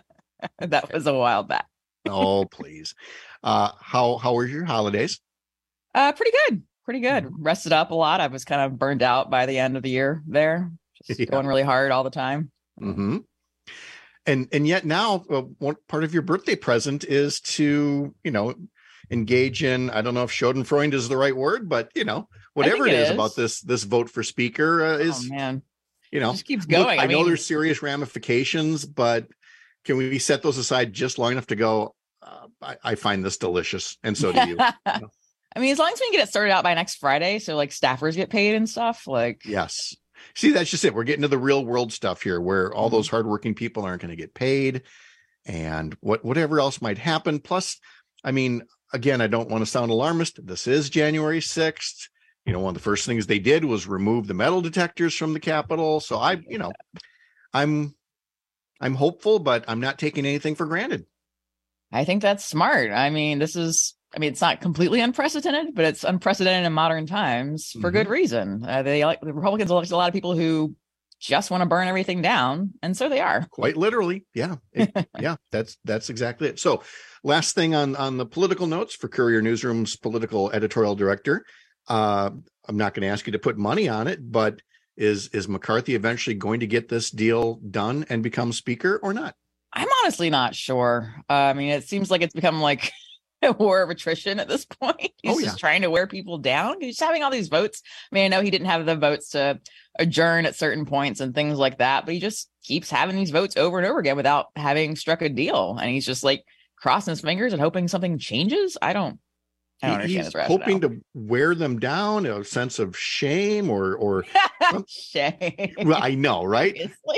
S6: That was a while back.
S20: Oh, please. Uh, how, how were your holidays?
S6: Uh, pretty good. Pretty good. Mm-hmm. Rested up a lot. I was kind of burned out by the end of the year there. Just yeah. going really hard all the time.
S20: Mm-hmm. And, and yet now uh, one part of your birthday present is to, you know, engage in, I don't know if Schadenfreude is the right word, but you know, whatever it, it is, is about this this vote for speaker uh, is,
S6: oh, man.
S20: you know,
S6: it just keeps going.
S20: Look, I, I mean, know there's serious ramifications, but can we set those aside just long enough to go, uh, I, I find this delicious, and so do you. You know?
S6: I mean, as long as we can get it sorted out by next Friday, so like staffers get paid and stuff, like
S20: yes. See, that's just it. We're getting to the real world stuff here, where all mm-hmm. those hardworking people aren't going to get paid, and what whatever else might happen. Plus, I mean, again, I don't want to sound alarmist. This is January sixth. You know, one of the first things they did was remove the metal detectors from the Capitol. So I, you know, I'm, I'm hopeful, but I'm not taking anything for granted.
S6: I think that's smart. I mean, this is, I mean, it's not completely unprecedented, but it's unprecedented in modern times for mm-hmm. good reason. Uh, they like the Republicans elect a lot of people who just want to burn everything down, and so they are.
S20: Quite literally. Yeah. It, yeah, that's that's exactly it. So last thing on, on the political notes for Courier Newsroom's political editorial director. Uh, I'm not going to ask you to put money on it, but is is McCarthy eventually going to get this deal done and become speaker or not?
S6: I'm honestly not sure. Uh, I mean, it seems like it's become like a war of attrition at this point. He's oh, yeah. just trying to wear people down. He's having all these votes. I mean, I know he didn't have the votes to adjourn at certain points and things like that, but he just keeps having these votes over and over again without having struck a deal. And he's just like crossing his fingers and hoping something changes. I don't, I don't understand
S20: He's
S6: his rationale.
S20: Hoping to wear them down, a sense of shame or, or
S6: shame.
S20: Well, I know, right?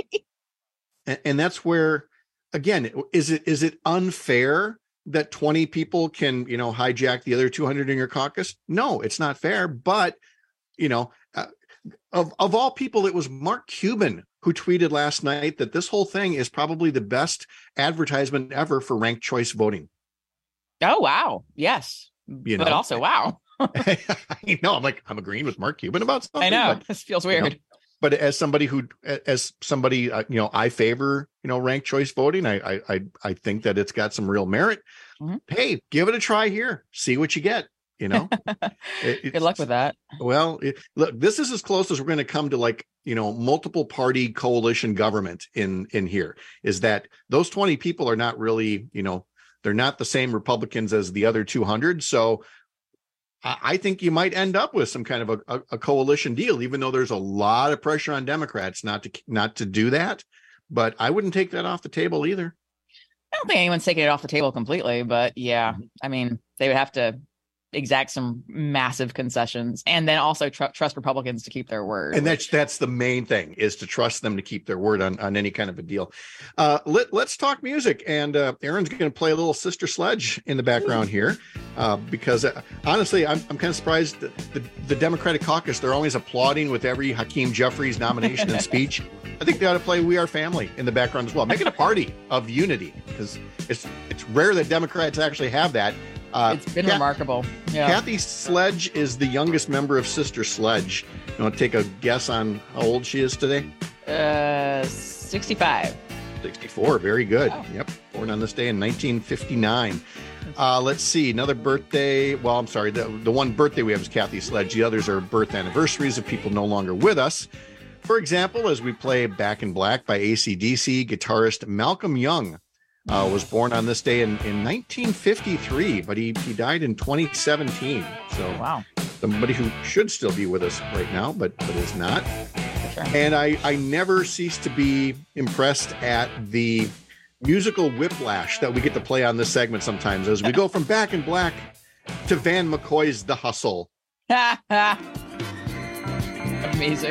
S20: And, and that's where, again, is it, is it unfair that twenty people can, you know, hijack the other two hundred in your caucus? No, it's not fair. But, you know, uh, of, of all people, it was Mark Cuban who tweeted last night that this whole thing is probably the best advertisement ever for ranked choice voting.
S6: Oh, wow. Yes. You know, but also, wow.
S20: I know. I'm like, I'm agreeing with Mark Cuban about something.
S6: I know.
S20: But,
S6: this feels weird.
S20: You know, but as somebody who, as somebody, uh, you know, I favor, you know, ranked choice voting. I, I, I think that it's got some real merit. Mm-hmm. Hey, give it a try here. See what you get. You know,
S6: it, good luck with that.
S20: Well, it, look, this is as close as we're going to come to, like, you know, multiple party coalition government in, in here. Is that those twenty people are not really, you know, they're not the same Republicans as the other two hundred. So I think you might end up with some kind of a, a, a coalition deal, even though there's a lot of pressure on Democrats not to not to do that. But I wouldn't take that off the table either.
S6: I don't think anyone's taking it off the table completely, but yeah, I mean, they would have to exact some massive concessions, and then also tr- trust Republicans to keep their word.
S20: And that's that's the main thing, is to trust them to keep their word on, on any kind of a deal. Uh, let, let's talk music. And uh, Aaron's going to play a little Sister Sledge in the background here, uh, because uh, honestly, I'm, I'm kind of surprised that the, the Democratic caucus, they're always applauding with every Hakeem Jeffries nomination and speech. I think they ought to play We Are Family in the background as well. Make it a party of unity, because it's, it's rare that Democrats actually have that. Uh,
S6: it's been
S20: Kat-
S6: remarkable. Yeah.
S20: Kathy Sledge is the youngest member of Sister Sledge. You want to take a guess on how old she is today?
S6: Uh, sixty-five.
S20: sixty-four. Very good.
S6: Wow.
S20: Yep. Born on this day in nineteen fifty-nine. Uh, let's see. Another birthday. Well, I'm sorry. The, the one birthday we have is Kathy Sledge. The others are birth anniversaries of people no longer with us. For example, as we play Back in Black by A C D C, guitarist Malcolm Young Uh, was born on this day in, in nineteen fifty-three, but he, he died in twenty seventeen. So
S6: wow,
S20: somebody who should still be with us right now, but but is not.
S6: Sure.
S20: And I, I never cease to be impressed at the musical whiplash that we get to play on this segment sometimes, as we go from Back in Black to Van McCoy's The Hustle.
S6: Amazing.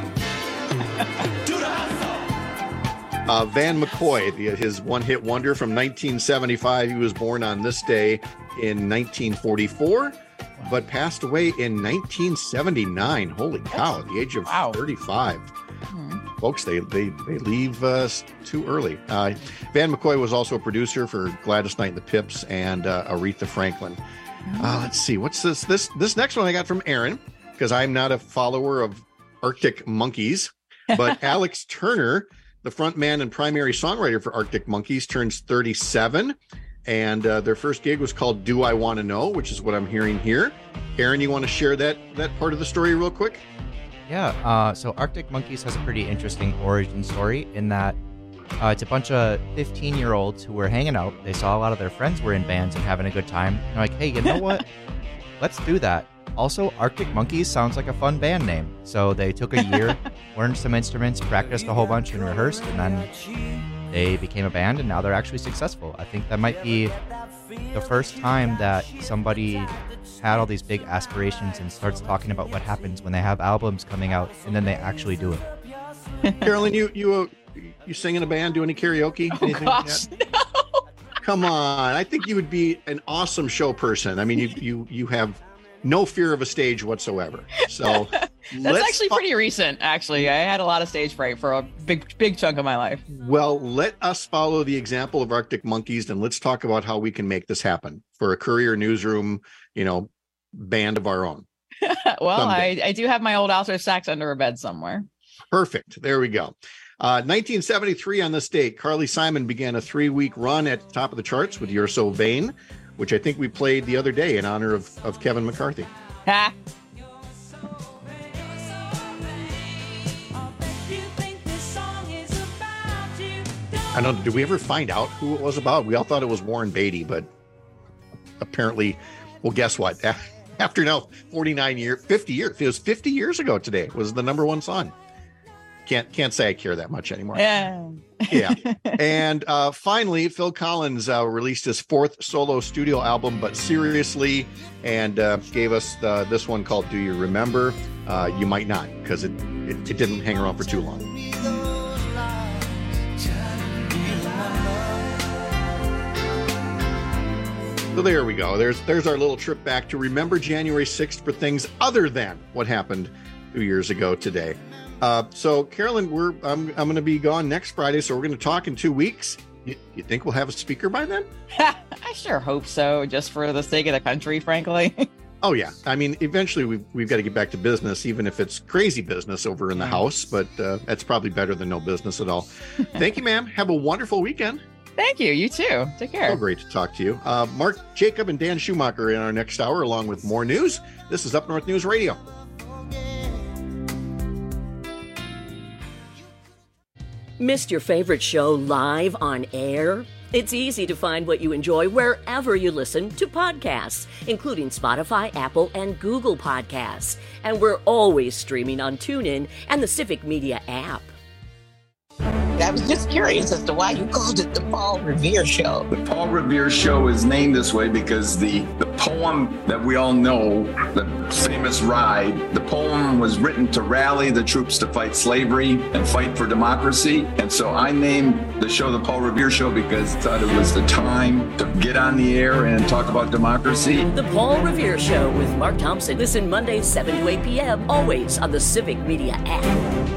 S20: Uh, Van McCoy, the, his one-hit wonder from nineteen seventy-five. He was born on this day in nineteen forty-four, but passed away in nineteen seventy-nine. Holy cow, at the age of wow. thirty-five. Hmm. Folks, they they they leave us too early. Uh, Van McCoy was also a producer for Gladys Knight and the Pips and uh, Aretha Franklin. Uh, let's see, what's this? This this next one I got from Aaron, because I'm not a follower of Arctic Monkeys, but Alex Turner, the front man and primary songwriter for Arctic Monkeys, turns thirty-seven, and uh, their first gig was called Do I Want to Know, which is what I'm hearing here. Aaron, you want to share that that part of the story real quick?
S8: Yeah, uh, so Arctic Monkeys has a pretty interesting origin story in that uh, it's a bunch of fifteen-year-olds who were hanging out. They saw a lot of their friends were in bands and having a good time. They're like, hey, you know what? Let's do that. Also, Arctic Monkeys sounds like a fun band name. So they took a year, learned some instruments, practiced a whole bunch, and rehearsed, and then they became a band, and now they're actually successful. I think that might be the first time that somebody had all these big aspirations and starts talking about what happens when they have albums coming out, and then they actually do it.
S20: Carolyn, you you uh, you sing in a band, do any karaoke?
S6: Oh,
S20: anything
S6: gosh,
S20: like that? No. Come on, I think you would be an awesome show person. I mean, you you you have no fear of a stage whatsoever. So
S6: that's actually pretty recent. Actually, I had a lot of stage fright for a big, big chunk of my life.
S20: Well, let us follow the example of Arctic Monkeys, and let's talk about how we can make this happen for a Courier Newsroom, you know, band of our own.
S6: Well, I, I do have my old alto sax under a bed somewhere.
S20: Perfect. There we go. Uh, nineteen seventy-three on this date, Carly Simon began a three-week run at the top of the charts with You're So Vain, which I think we played the other day in honor of, of Kevin McCarthy.
S6: Ha!
S20: I don't know, did we ever find out who it was about? We all thought it was Warren Beatty, but apparently, well, guess what? After now forty-nine years, fifty years, it was fifty years ago today, was the number one song. Can't can't say I care that much anymore.
S6: Yeah.
S20: Yeah. And uh, finally, Phil Collins uh, released his fourth solo studio album, But Seriously, and uh, gave us the, this one called Do You Remember? Uh, you might not, because it, it, it didn't hang around for too long. So there we go. There's there's our little trip back to remember January sixth for things other than what happened two years ago today. Uh, so, Carolyn, we're I'm I'm going to be gone next Friday, so we're going to talk in two weeks. You, you think we'll have a speaker by then?
S6: I sure hope so, just for the sake of the country, frankly.
S20: Oh yeah, I mean, eventually we've we've got to get back to business, even if it's crazy business over in the house. But uh, that's probably better than no business at all. Thank you, ma'am. Have a wonderful weekend.
S6: Thank you. You too. Take care.
S20: So great to talk to you. Uh, Mark Jacob and Dan Schumacher in our next hour, along with more news. This is Up North News Radio.
S7: Missed your favorite show live on air? It's easy to find what you enjoy wherever you listen to podcasts, including Spotify, Apple, and Google Podcasts. And we're always streaming on TuneIn and the Civic Media app.
S12: That
S9: I was just curious as to why you called it the Paul Revere Show.
S12: The Paul Revere Show is named this way because the, the poem that we all know, the famous Ride, the poem was written to rally the troops to fight slavery and fight for democracy. And so I named the show the Paul Revere Show because I thought it was the time to get on the air and talk about democracy.
S7: The Paul Revere Show with Mark Thompson. Listen Mondays seven to eight p.m. always on the Civic Media app.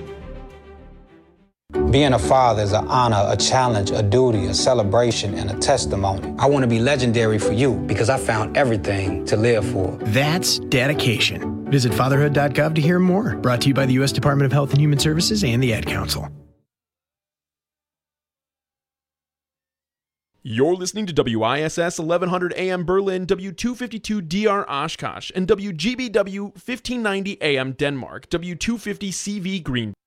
S16: Being a father is an honor, a challenge, a duty, a celebration, and a testimony. I want to be legendary for you because I found everything to live for.
S17: That's dedication. Visit fatherhood dot gov to hear more. Brought to you by the U S Department of Health and Human Services and the Ad Council. You're listening to W I S S eleven hundred A M Berlin, W two fifty-two D R Oshkosh, and W G B W fifteen ninety A M Denmark, W two fifty C V Green.